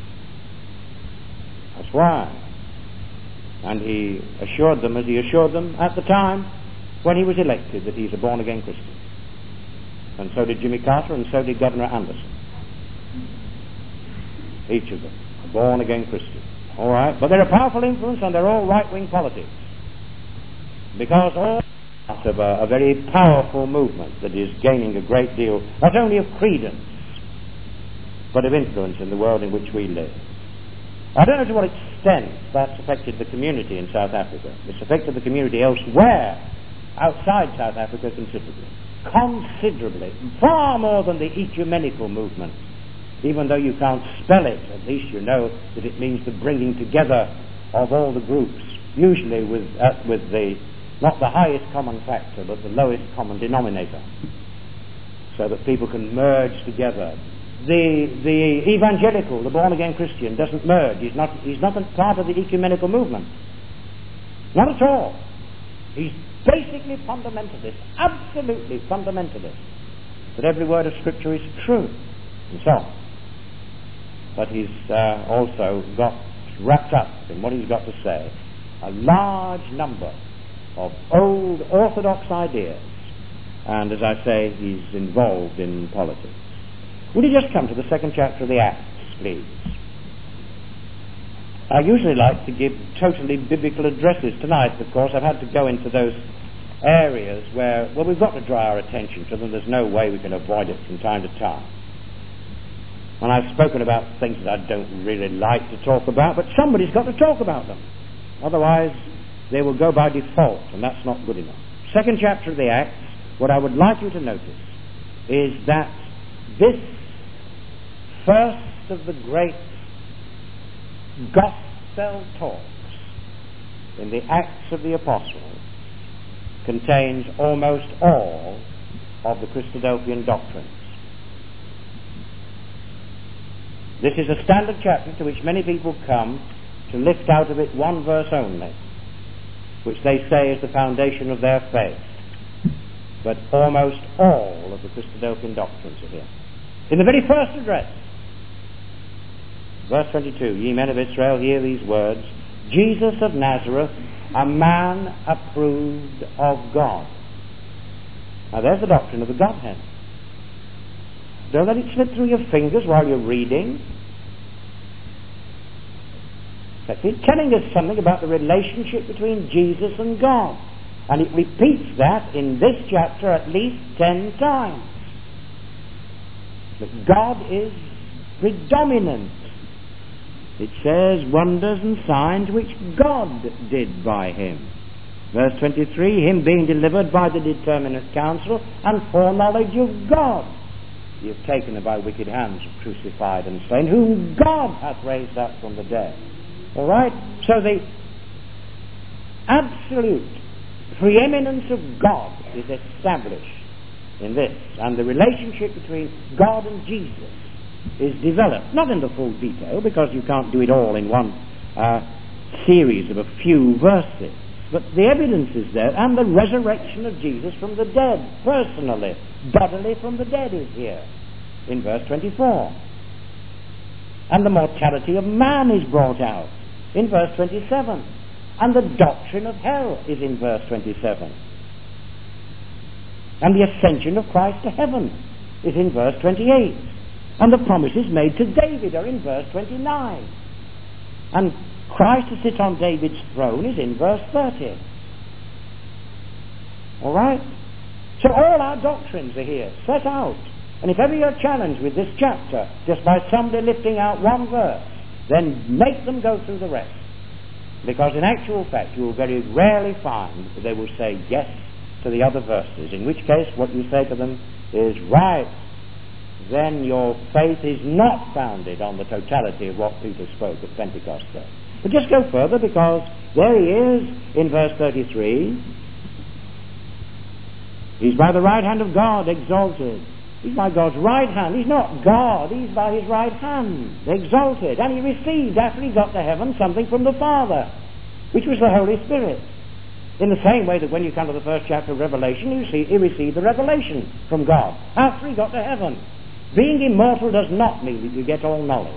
That's why. And he assured them, as he assured them at the time when he was elected, that he's a born-again Christian. And so did Jimmy Carter, and so did Governor Anderson. Each of them, a born-again Christian. All right? But they're a powerful influence, and they're all right-wing politics. Because all part of a very powerful movement that is gaining a great deal, not only of credence, but of influence in the world in which we live. I don't know to what extent that's affected the community in South Africa. It's affected the community elsewhere, outside South Africa, considerably, far more than the ecumenical movement. Even though you can't spell it, at least you know that it means the bringing together of all the groups, usually with the, not the highest common factor, but the lowest common denominator, so that people can merge together. The evangelical, the born-again Christian, doesn't merge. He's not a part of the ecumenical movement. Not at all. He's basically fundamentalist, absolutely fundamentalist. That every word of Scripture is true, and so on. But he's also got wrapped up in what he's got to say a large number of old orthodox ideas, and as I say, he's involved in politics. Would you just come to the second chapter of the Acts, please? I usually like to give totally biblical addresses. Tonight, of course, I've had to go into those areas where, well, we've got to draw our attention to them. There's no way we can avoid it from time to time. And I've spoken about things that I don't really like to talk about, but somebody's got to talk about them. Otherwise, they will go by default, and that's not good enough. Second chapter of the Acts, what I would like you to notice is that this first of the great gospel talks in the Acts of the Apostles contains almost all of the Christadelphian doctrines. This is a standard chapter to which many people come to lift out of it one verse only, which they say is the foundation of their faith. But almost all of the Christadelphian doctrines are here. In the very first address, verse 22, ye men of Israel, hear these words, Jesus of Nazareth, a man approved of God. Now there's the doctrine of the Godhead. Don't let it slip through your fingers while you're reading. It's telling us something about the relationship between Jesus and God. And it repeats that in this chapter at least 10 times. That God is predominant. It says, wonders and signs which God did by him. Verse 23, him being delivered by the determinate counsel and foreknowledge of God. Ye have taken by wicked hands, crucified and slain, whom God hath raised up from the dead. All right? So the absolute preeminence of God is established in this, and the relationship between God and Jesus is developed, not in the full detail, because you can't do it all in one series of a few verses, but the evidence is there, and the resurrection of Jesus from the dead, personally, bodily from the dead, is here in verse 24. And the mortality of man is brought out in verse 27. And the doctrine of hell is in verse 27. And the ascension of Christ to heaven is in verse 28. And the promises made to David are in verse 29. And Christ to sit on David's throne is in verse 30. All right? So all our doctrines are here, set out. And if ever you're challenged with this chapter, just by somebody lifting out one verse, then make them go through the rest. Because in actual fact, you will very rarely find that they will say yes to the other verses, in which case what you say to them is right. Then your faith is not founded on the totality of what Peter spoke at Pentecost Day. But just go further, because there he is in verse 33. He's by the right hand of God exalted. He's by God's right hand. He's not God. He's by his right hand exalted. And he received, after he got to heaven, something from the Father, which was the Holy Spirit. In the same way that when you come to the first chapter of Revelation, you see he received the revelation from God after he got to heaven. Being immortal does not mean that you get all knowledge.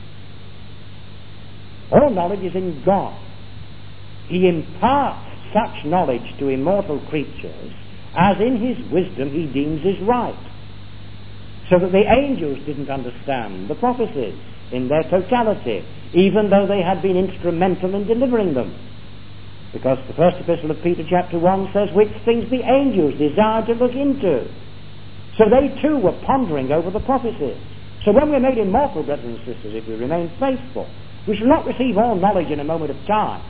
All knowledge is in God. He imparts such knowledge to immortal creatures as in his wisdom he deems is right. So that the angels didn't understand the prophecies in their totality, even though they had been instrumental in delivering them. Because the first epistle of Peter chapter 1 says, which things the angels desire to look into. So they too were pondering over the prophecies. So when we're made immortal, brothers and sisters, if we remain faithful, we shall not receive all knowledge in a moment of time.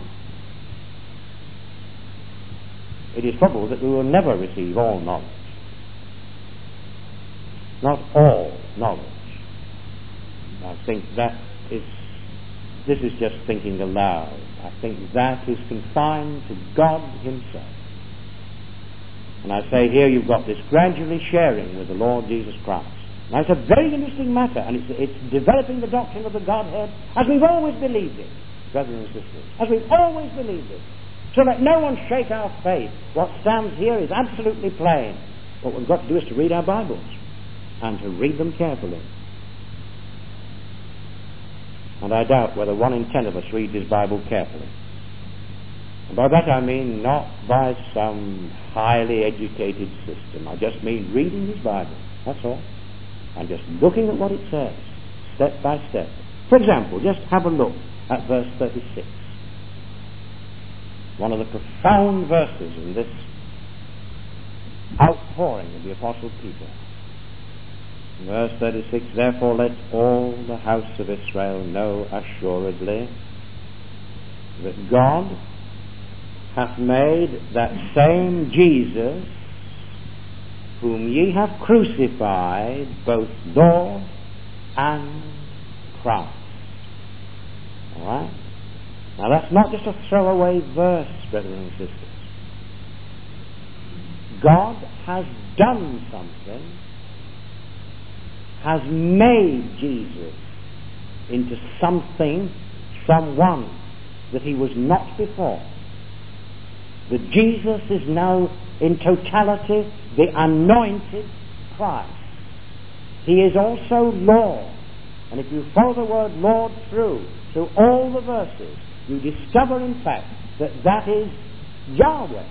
It is probable that we will never receive all knowledge. Not all knowledge. I think this is just thinking aloud. I think that is confined to God himself. And I say here you've got this gradually sharing with the Lord Jesus Christ. Now it's a very interesting matter, and it's developing the doctrine of the Godhead as we've always believed it, brothers and sisters, as we've always believed it. So let no one shake our faith. What stands here is absolutely plain. What we've got to do is to read our Bibles, and to read them carefully. And I doubt whether 1 in 10 of us reads his Bible carefully. And by that I mean not by some highly educated system. I just mean reading his Bible. That's all. And just looking at what it says, step by step. For example, just have a look at verse 36. One of the profound verses in this outpouring of the Apostle Peter. Verse 36, therefore let all the house of Israel know assuredly that God hath made that same Jesus whom ye have crucified both Lord and Christ. All right? Now that's not just a throwaway verse, brothers and sisters. God has done something, has made Jesus into something, someone that he was not before. That Jesus is now in totality the anointed Christ. He is also Lord. And if you follow the word Lord through all the verses, you discover in fact that is Yahweh.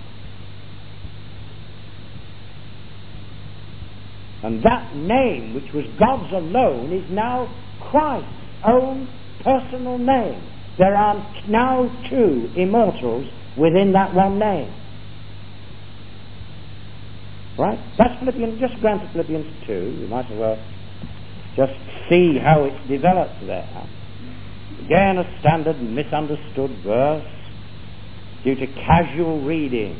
And that name, which was God's alone, is now Christ's own personal name. There are now two immortals within that one name. Right? That's Philippians, just glance at Philippians 2. You might as well just see how it's developed there. Again, a standard misunderstood verse due to casual reading.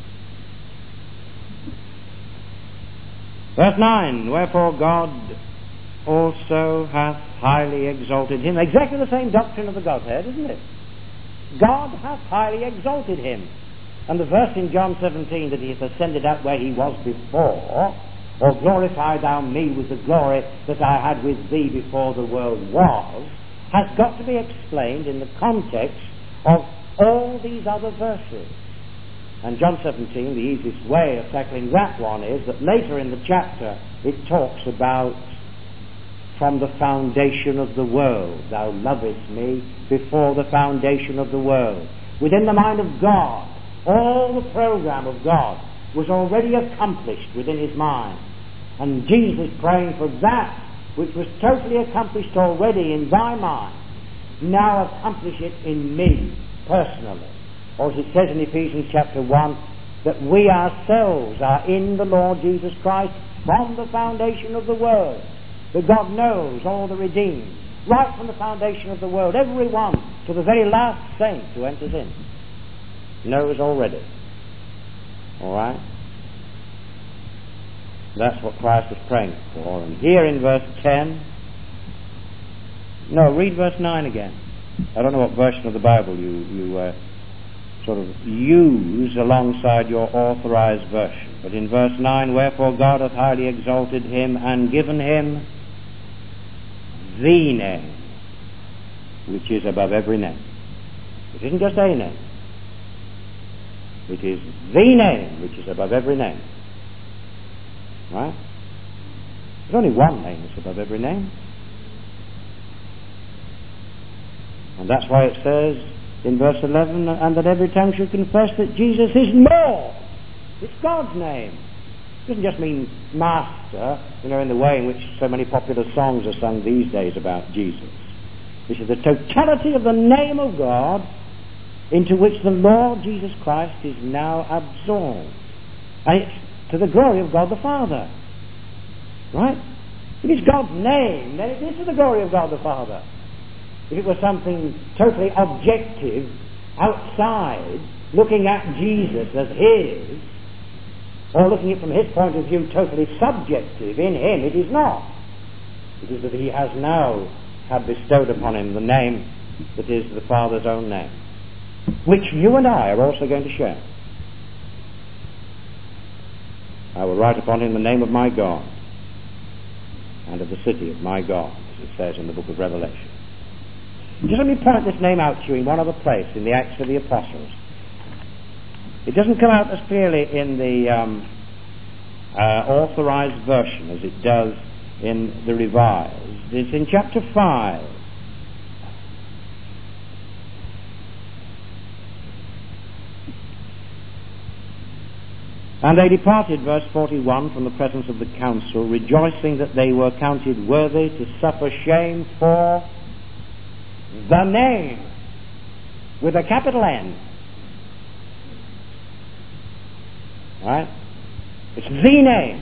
Verse 9, wherefore God also hath highly exalted him. Exactly the same doctrine of the Godhead, isn't it? God hath highly exalted him. And the verse in John 17 that he hath ascended up where he was before, or glorify thou me with the glory that I had with thee before the world was, has got to be explained in the context of all these other verses. And John 17, the easiest way of tackling that one is that later in the chapter it talks about from the foundation of the world. Thou lovest me before the foundation of the world. Within the mind of God, all the program of God was already accomplished within his mind. And Jesus praying for that which was totally accomplished already in thy mind, now accomplish it in me personally. Or as it says in Ephesians chapter 1, that we ourselves are in the Lord Jesus Christ from the foundation of the world. That God knows all the redeemed, right from the foundation of the world, every one to the very last saint who enters in, knows already. All right? That's what Christ was praying for. And here in verse 10, no, read verse 9 again. I don't know what version of the Bible you sort of use alongside your authorized version. But in verse 9, wherefore God hath highly exalted him and given him the name, which is above every name. It isn't just a name. It is the name which is above every name. Right? There's only one name that's above every name. And that's why it says in verse 11, and that every tongue should confess that Jesus is Lord. It's God's name. It doesn't just mean master, in the way in which so many popular songs are sung these days about Jesus. This is the totality of the name of God into which the Lord Jesus Christ is now absorbed. And it's to the glory of God the Father. Right? If it's God's name, then it is to the glory of God the Father. If it was something totally objective, outside, looking at Jesus as his, or looking at it from his point of view totally subjective in him, it is not. It is that he has now had bestowed upon him the name that is the Father's own name, which you and I are also going to share. I will write upon him the name of my God and of the city of my God, as it says in the book of Revelation. Just let me point this name out to you in one other place, in the Acts of the Apostles. It doesn't come out as clearly in the authorized version as it does in the revised. It's in chapter 5. And they departed, verse 41, from the presence of the council, rejoicing that they were counted worthy to suffer shame for the name, with a capital N. Right? It's the name.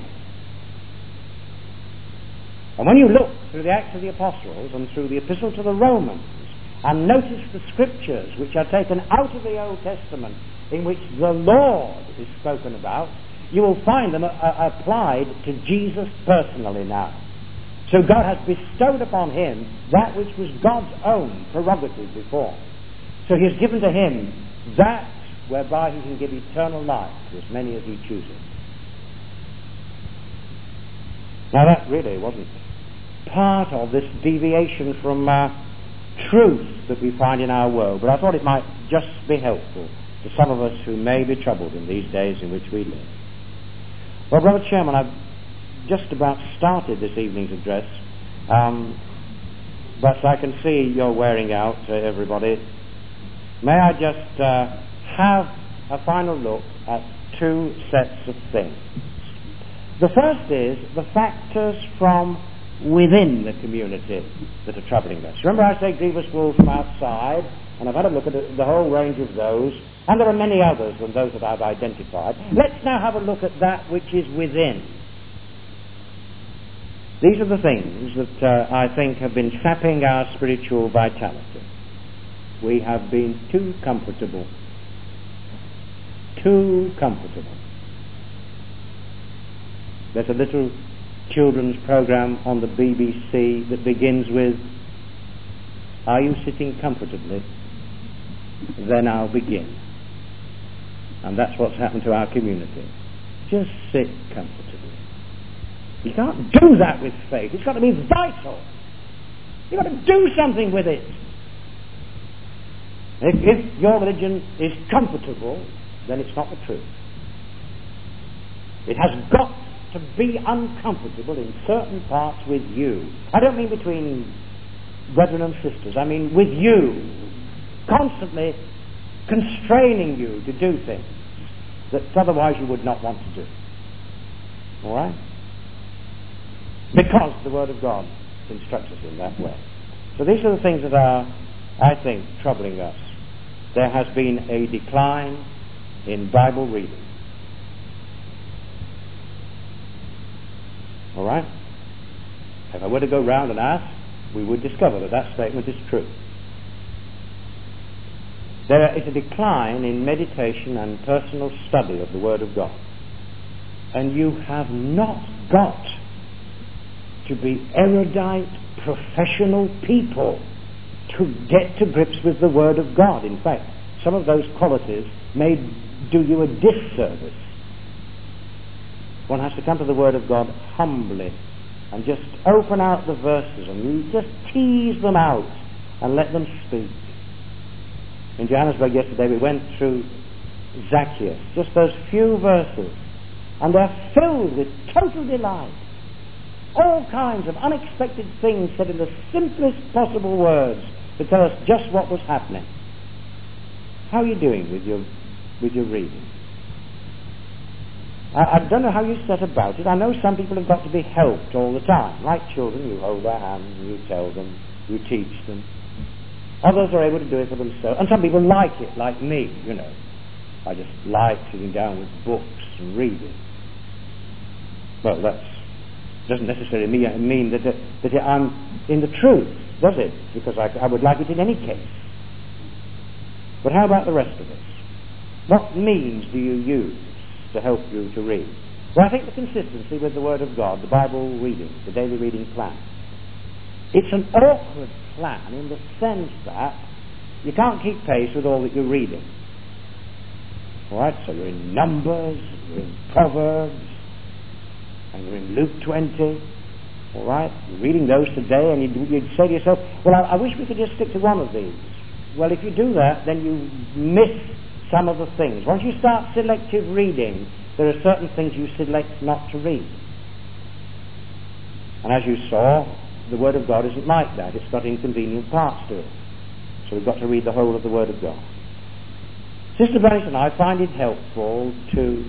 And when you look through the Acts of the Apostles and through the Epistle to the Romans and notice the scriptures which are taken out of the Old Testament in which the Lord is spoken about, you will find them applied to Jesus personally now. So God has bestowed upon him that which was God's own prerogative before. So he has given to him that whereby he can give eternal life to as many as he chooses. Now that really wasn't part of this deviation from truth that we find in our world, but I thought it might just be helpful to some of us who may be troubled in these days in which we live. Well, Brother Chairman, I've just about started this evening's address, but I can see you're wearing out, everybody. May I just have a final look at two sets of things. The first is the factors from within the community that are troubling us. Remember I say grievous wolves from outside, and I've had a look at the whole range of those, and there are many others than those that I've identified. Let's now have a look at that which is within. These are the things that I think have been sapping our spiritual vitality. We have been too comfortable. Too comfortable. There's a little children's program on the BBC that begins with, "Are you sitting comfortably? Then I'll begin." And that's what's happened to our community. Just sit comfortably. You can't do that with faith. It's got to be vital. You've got to do something with it. If your religion is comfortable, then it's not the truth. It has got to be uncomfortable in certain parts with you. I don't mean between brethren and sisters. I mean with you. Constantly constraining you to do things that otherwise you would not want to do. All right? Because the Word of God instructs us in that way. So these are the things that are, I think, troubling us. There has been a decline in Bible reading. All right? If I were to go round and ask, we would discover that that statement is true. There is a decline in meditation and personal study of the Word of God. And you have not got to be erudite, professional people to get to grips with the Word of God. In fact, some of those qualities may do you a disservice. One has to come to the Word of God humbly and just open out the verses and just tease them out and let them speak. In Johannesburg yesterday we went through Zacchaeus, just those few verses, and they're filled with total delight. All kinds of unexpected things said in the simplest possible words to tell us just what was happening. How are you doing with your reading? I don't know how you set about it. I know some people have got to be helped all the time. Like children, you hold their hand, you tell them, you teach them. Others are able to do it for themselves. And some people like it, like me, you know. I just like sitting down with books and reading. Well, that doesn't necessarily mean that I'm in the truth, does it? Because I would like it in any case. But how about the rest of us? What means do you use to help you to read? Well, I think the consistency with the Word of God, the Bible reading, the daily reading plan. It's an awkward plan in the sense that you can't keep pace with all that you're reading. All right, so you're in Numbers, you're in Proverbs, and you're in Luke 20. All right, you're reading those today, and you'd say to yourself, well, I wish we could just stick to one of these. Well, if you do that, then you miss some of the things. Once you start selective reading, there are certain things you select not to read. And as you saw, the Word of God isn't like that. It's got inconvenient parts to it. So we've got to read the whole of the Word of God. Sister Bernice and I find it helpful to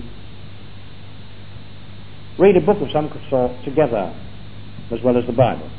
read a book of some sort together as well as the Bible.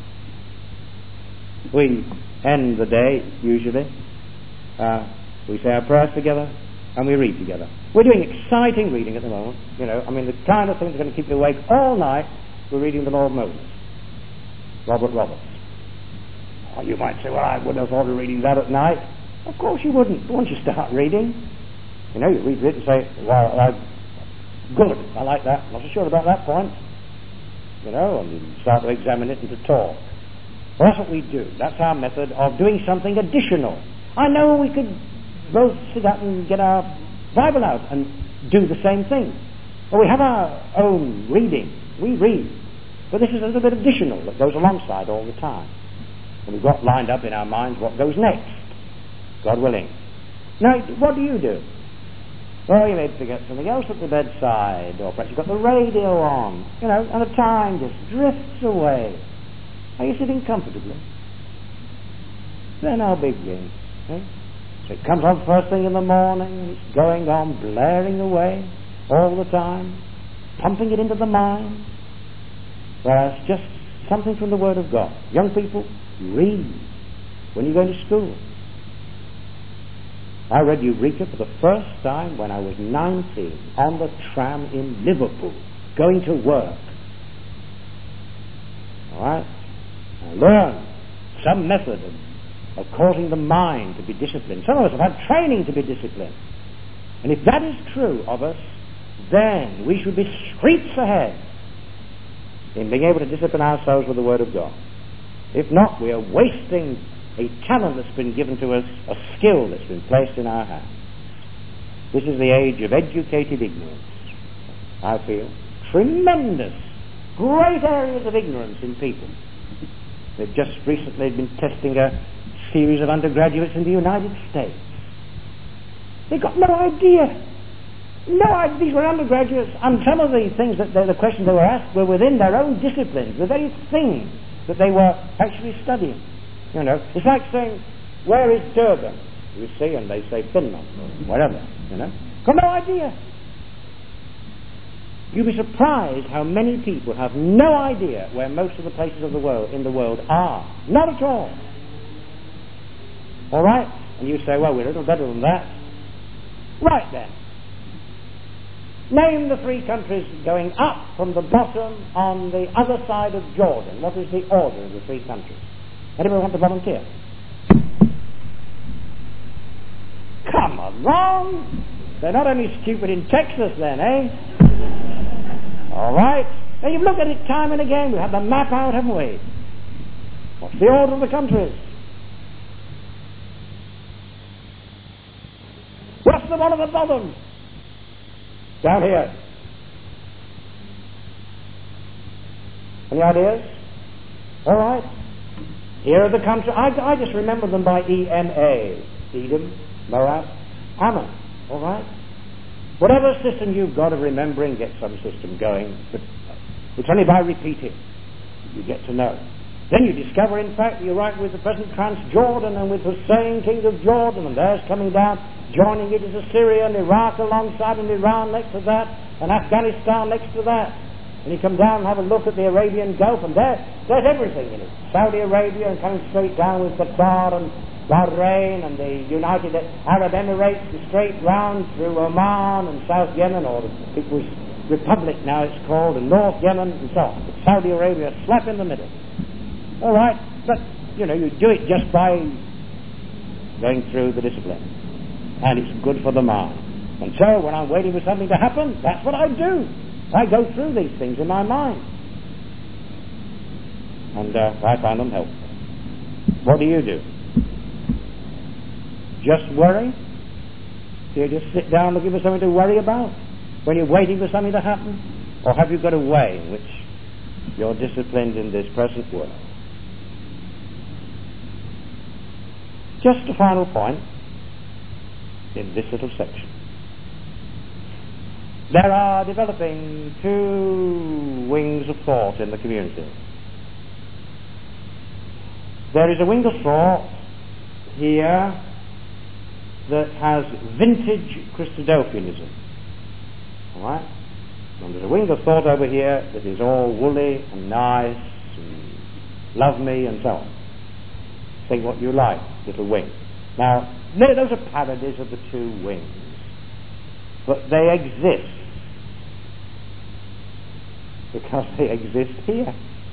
We end the day, usually. We say our prayers together and we read together. We're doing exciting reading at the moment. You know, I mean, the kind of things that are going to keep you awake all night. We're reading the Law of Moses. Robert Roberts. Oh, you might say, well, I wouldn't have thought of reading that at night. Of course you wouldn't. But once you start reading, you know, you read it and say, well, good, I like that. I'm not so sure about that point. You know, and you start to examine it and to talk. Well, that's what we do. That's our method of doing something additional. I know we could both sit up and get our Bible out and do the same thing. But we have our own reading. We read. But this is a little bit additional that goes alongside all the time. And we've got lined up in our minds what goes next, God willing. Now, what do you do? Well, you may forget something else at the bedside, or perhaps you've got the radio on, you know, and the time just drifts away. Are you sitting comfortably? Then I'll begin. Okay? So it comes on first thing in the morning, it's going on, blaring away all the time, pumping it into the mind. Whereas just something from the Word of God. Young people, read when you're going to school. I read Eureka for the first time when I was 19 on the tram in Liverpool, going to work. All right? I learned some method of causing the mind to be disciplined. Some of us have had training to be disciplined. And if that is true of us, then we should be streets ahead in being able to discipline ourselves with the Word of God. If not, we are wasting a talent that's been given to us, a skill that's been placed in our hands. This is the age of educated ignorance. I feel tremendous, great areas of ignorance in people. They've just recently been testing a series of undergraduates in the United States. They've got no idea. These were undergraduates, and some of the things that the questions they were asked were within their own disciplines, the very things that they were actually studying. You know, it's like saying, where is Durban? You see, and they say Finland, or wherever, you know. Got no idea. You'd be surprised how many people have no idea where most of the places of the world in the world are. Not at all. All right? And you say, well, we're a little better than that. Right then. Name the 3 countries going up from the bottom on the other side of Jordan. What is the order of the 3 countries? Anybody want to volunteer? Come along. They're not only stupid in Texas then, eh? All right. Now you've looked at it time and again. We have the map out, haven't we? What's the order of the countries? What's the one at the bottom? Down here. Any ideas? All right. Here are the countries. I just remember them by EMA. Edom, Moab, Ammon. All right. Whatever system you've got of remembering, get some system going. But it's only by repeating you get to know. Then you discover, in fact, you're right with the present Transjordan and with Hussein, king of Jordan, and there's coming down, joining it is Assyria and Iraq alongside, and Iran next to that, and Afghanistan next to that. And you come down and have a look at the Arabian Gulf, and there's everything in it. Saudi Arabia, and coming straight down with Qatar and Bahrain and the United Arab Emirates, and straight round through Oman and South Yemen, or the People's Republic now it's called, and North Yemen and so on. But Saudi Arabia slap in the middle. All right, but, you do it just by going through the discipline. And it's good for the mind. And so, when I'm waiting for something to happen, that's what I do. I go through these things in my mind. And I find them helpful. What do you do? Just worry? Do you just sit down looking for something to worry about when you're waiting for something to happen? Or have you got a way in which you're disciplined in this present world? Just a final point in this little section. There are developing two wings of thought in the community. There is a wing of thought here that has vintage Christadelphianism. All right? And there's a wing of thought over here that is all woolly and nice and love me and so on. Think what you like, little wing. Now, those are parodies of the two wings. But they exist because they exist here.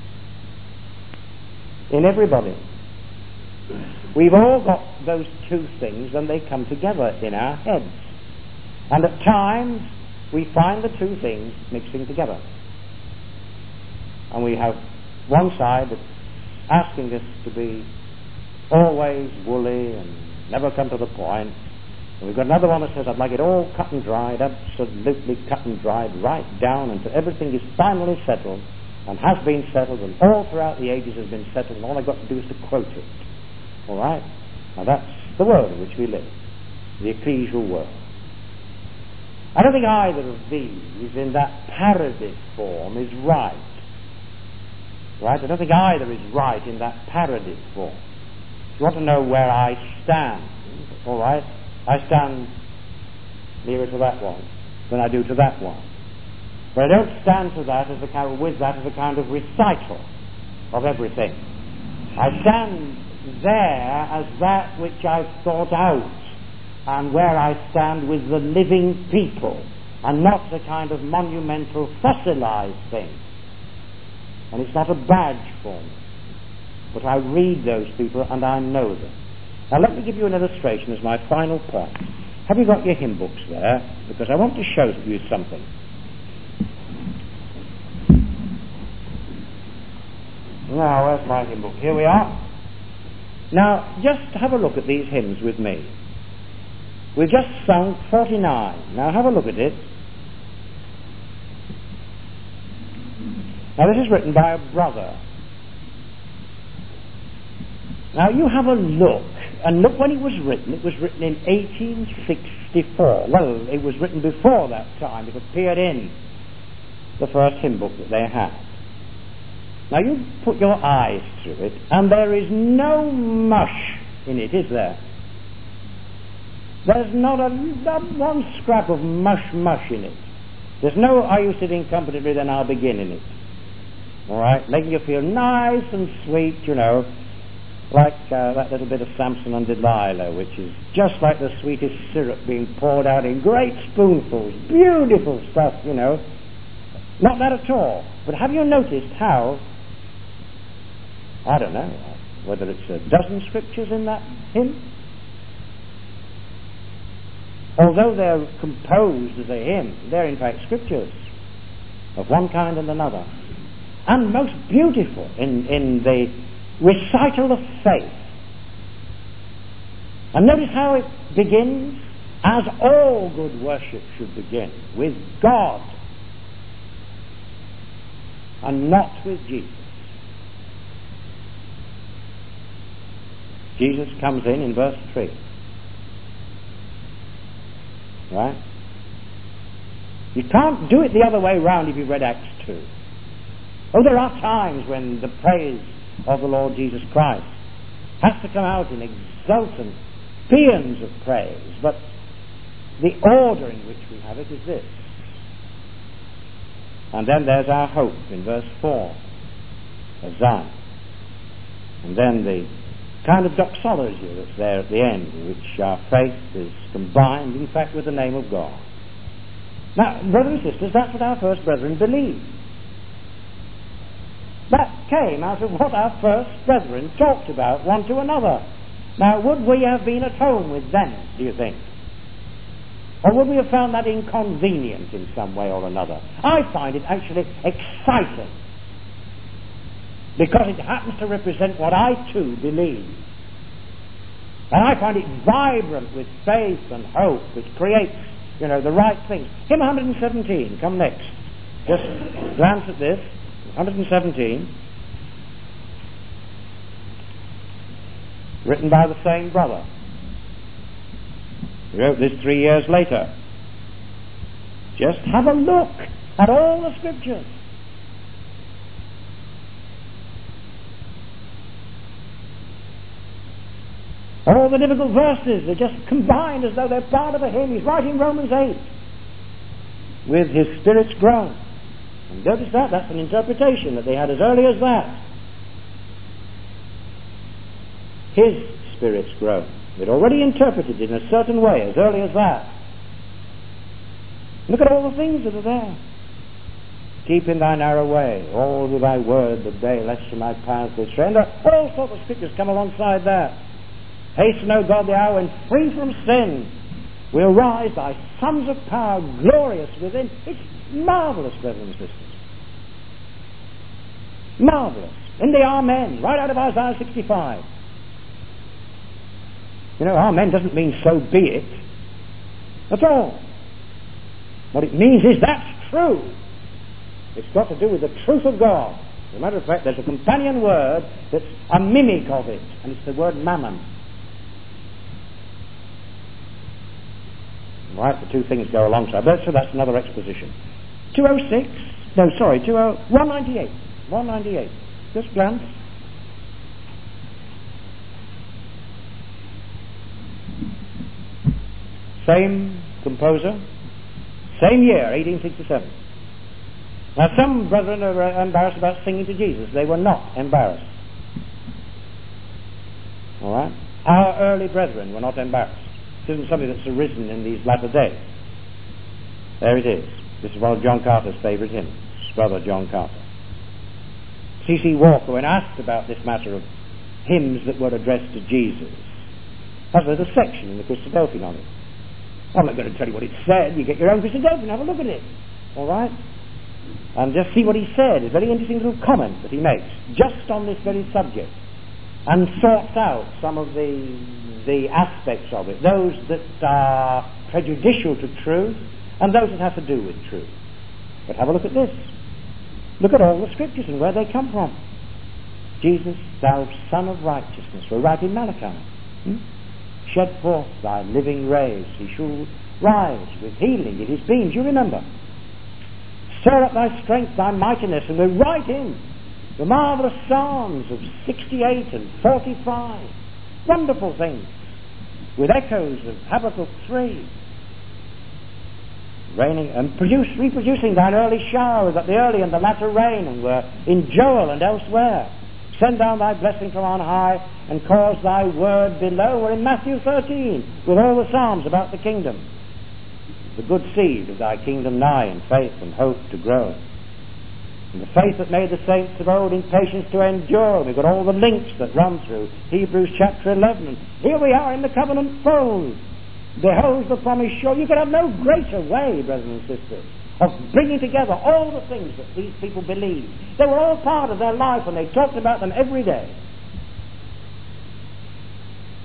In everybody. We've all got those two things and they come together in our heads. And at times we find the two things mixing together. And we have one side that's asking us to be always woolly and never come to the point. And we've got another one that says, I'd like it all cut and dried, absolutely cut and dried, right down until everything is finally settled and has been settled and all throughout the ages has been settled and all I've got to do is to quote it. All right? Now that's the world in which we live, the ecclesial world. I don't think either of these in that parody form is right. Right? I don't think either is right in that parody form. If you want to know where I stand, all right, I stand nearer to that one than I do to that one. But I don't stand to that as a kind of, with that as a kind of recital of everything. I stand there as that which I've thought out and where I stand with the living people and not a kind of monumental fossilized thing. And it's not a badge for me. But I read those people and I know them. Now let me give you an illustration as my final point. Have you got your hymn books there? Because I want to show you something. Now, where's my hymn book? Here we are. Now, just have a look at these hymns with me. We've just sung 49. Now, have a look at it. Now, this is written by a brother. Now, you have a look, and look when it was written. It was written in 1864. Well, it was written before that time. It appeared in the first hymn book that they had. Now, you put your eyes through it, and there is no mush in it, is there? There's not one scrap of mush in it. There's no, are you sitting comfortably, then I'll begin in it. All right? Making you feel nice and sweet, you know, like that little bit of Samson and Delilah, which is just like the sweetest syrup being poured out in great spoonfuls. Beautiful stuff, you know. Not that at all. But have you noticed how, I don't know, whether it's a dozen scriptures in that hymn? Although they're composed as a hymn, they're in fact scriptures of one kind and another. And most beautiful in the recital of faith. And notice how it begins. as all good worship should begin, with God and not with Jesus. Jesus comes in verse 3. Right? You can't do it the other way round if you read Acts 2. Oh, there are times when the praise of the Lord Jesus Christ has to come out in exultant paeans of praise, but the order in which we have it is this. And then there's our hope in verse 4 of Zion. And then the kind of doxology that's there at the end, in which our faith is combined, in fact, with the name of God. Now, brothers and sisters, that's what our first brethren believed. That came out of what our first brethren talked about one to another. Now, would we have been at home with them, do you think? Or would we have found that inconvenient in some way or another? I find it actually exciting, because it happens to represent what I too believe. And I find it vibrant with faith and hope. It creates, the right things. Hymn 117, come next. Just glance at this. 117. Written by the same brother. He wrote this 3 years later. Just have a look at all the scriptures. All the difficult verses are just combined as though they're part of a hymn. He's writing Romans 8 with his Spirit's groan. And notice that's an interpretation that they had as early as that. His Spirit's groan. They'd already interpreted it in a certain way as early as that. Look at all the things that are there. Keep in thy narrow way, all with thy word the day, lest from thy paths they stray. And all sorts of scriptures come alongside that. Hasten, O God, the hour when free from sin will rise thy sons of power glorious within. It's marvellous, brothers and sisters. Marvellous. In the Amen, right out of Isaiah 65. Amen doesn't mean so be it at all. What it means is that's true. It's got to do with the truth of God. As a matter of fact, there's a companion word that's a mimic of it, and it's the word mammon. Right, the two things go alongside. So that's another exposition. 198. 198. Just glance. Same composer, same year, 1867. Now, some brethren are embarrassed about singing to Jesus. They were not embarrassed. All right? Our early brethren were not embarrassed. It isn't something that's arisen in these latter days. There it is. This is one of John Carter's favourite hymns, Brother John Carter. C.C. Walker, when asked about this matter of hymns that were addressed to Jesus, has a little section in the Christadelphian on it. I'm not going to tell you what it said. You get your own Christadelphian, have a look at it. All right? And just see what he said. It's a very interesting little comment that he makes, just on this very subject, and sorts out some of the aspects of it, those that are prejudicial to truth and those that have to do with truth. But have a look at this. Look at all the scriptures and where they come from. Jesus, thou Son of Righteousness, we're right in Malachi. Shed forth thy living rays, he shall rise with healing in his beams, you remember. Stir up thy strength, thy mightiness, and we're right in the marvellous Psalms of 68 and 45. Wonderful things, with echoes of Habakkuk 3. Raining and reproducing thine early showers at the early and the latter rain, and we're in Joel and elsewhere. Send down thy blessing from on high, and cause thy word below. We're in Matthew 13, with all the Psalms about the kingdom. The good seed of thy kingdom nigh, in faith and hope to grow. And the faith that made the saints of old in patience to endure. We've got all the links that run through Hebrews chapter 11. And here we are in the covenant fold. Behold the promise sure. You could have no greater way, brothers and sisters, of bringing together all the things that these people believed. They were all part of their life and they talked about them every day.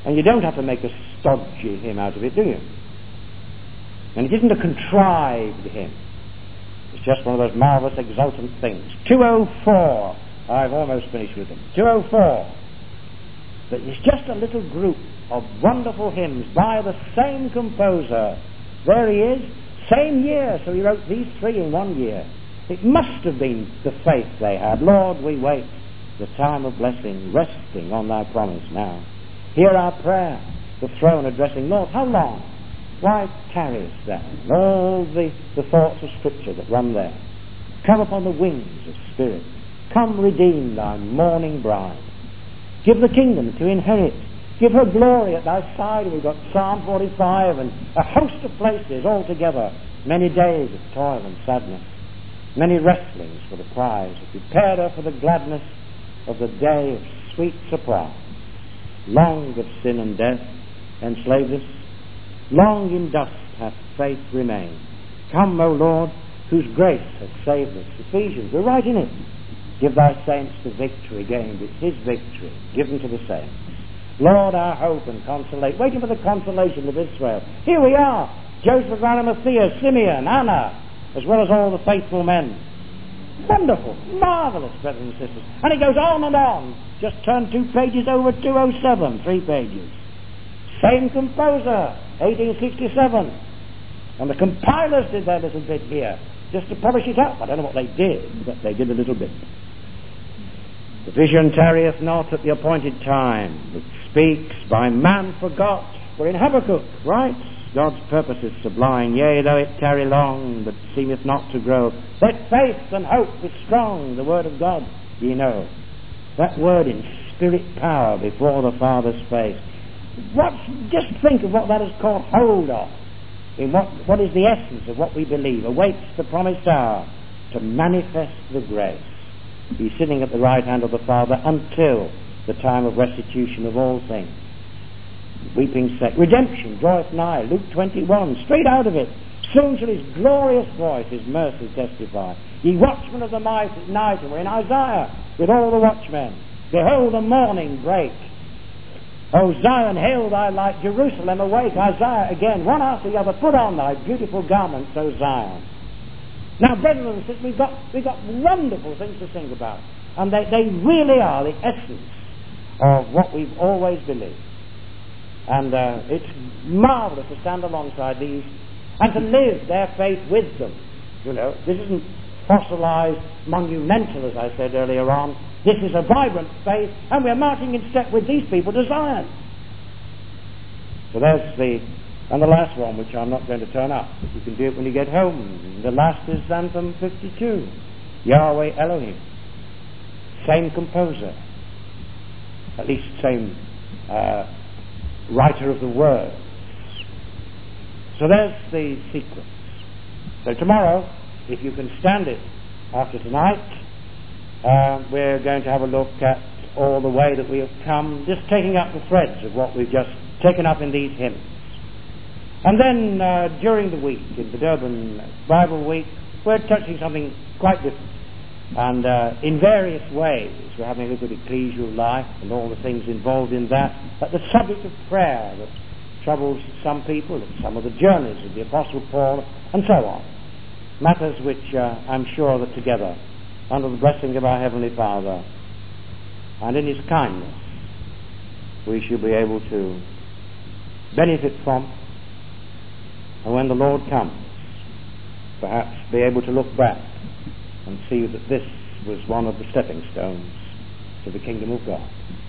And you don't have to make a stodgy hymn out of it, do you? And it isn't a contrived hymn. It's just one of those marvellous, exultant things. 204. I've almost finished with them. 204. But it's just a little group of wonderful hymns by the same composer. There he is. Same year, so he wrote these three in 1 year. It must have been the faith they had. Lord, we wait the time of blessing, resting on thy promise now. Hear our prayer, the throne addressing, Lord, how long? Why tarriest thou? And all the thoughts of Scripture that run there. Come upon the wings of Spirit. Come redeem thy mourning bride. Give the kingdom to inherit. Give her glory at thy side. We've got Psalm 45 and a host of places all together. Many days of toil and sadness. Many wrestlings for the prize. Prepared her for the gladness of the day of sweet surprise. Long of sin and death enslaved us. Long in dust hath faith remained. Come, O Lord, whose grace hath saved us. Ephesians, we're right in it. Give thy saints the victory gained. It's his victory given to the saints. Lord, our hope and consolation. Waiting for the consolation of Israel. Here we are. Joseph of Arimathea, Simeon, Anna, as well as all the faithful men. Wonderful, marvellous, brothers and sisters. And it goes on and on. Just turn 2 pages over, 207, 3 pages. Same composer, 1867. And the compilers did their little bit here, just to polish it up. I don't know what they did, but they did a little bit. The vision tarrieth not at the appointed time, but speaks by man forgot. For in Habakkuk writes, God's purpose is sublime, yea, though it tarry long, but seemeth not to grow. Let faith and hope be strong, the word of God, ye know. That word in spirit power before the Father's face. Just think of what that has caught hold of. In what is the essence of what we believe. Awaits the promised hour to manifest the grace. He's sitting at the right hand of the Father until the time of restitution of all things. Weeping sect. Redemption draweth nigh. Luke 21. Straight out of it. Soon shall his glorious voice his mercy testify. Ye watchmen of the night, and we're in Isaiah with all the watchmen. Behold, the morning break. O Zion, hail thy light. Jerusalem, awake. Isaiah again, one after the other. Put on thy beautiful garments, O Zion. Now, brothers and sisters, we've got wonderful things to think about. And they really are the essence of what we've always believed. And it's marvellous to stand alongside these and to live their faith with them. You know, this isn't fossilized, monumental, as I said earlier on. This is a vibrant faith, and we're marching in step with these people to Zion. So there's the last one, which I'm not going to turn up. You can do it when you get home. The last is Anthem 52. Yahweh Elohim. Same composer. At least same writer of the words. So there's the sequence. So tomorrow, if you can stand it after tonight, we're going to have a look at all the way that we have come, just taking up the threads of what we've just taken up in these hymns. And then during the week, in the Durban Bible Week, we're touching something quite different. And in various ways, we're having a look at ecclesial life and all the things involved in that. But the subject of prayer that troubles some people, and some of the journeys of the Apostle Paul, and so on. Matters which I'm sure that together, under the blessing of our Heavenly Father, and in His kindness, we shall be able to benefit from. And when the Lord comes, perhaps be able to look back and see that this was one of the stepping stones to the kingdom of God.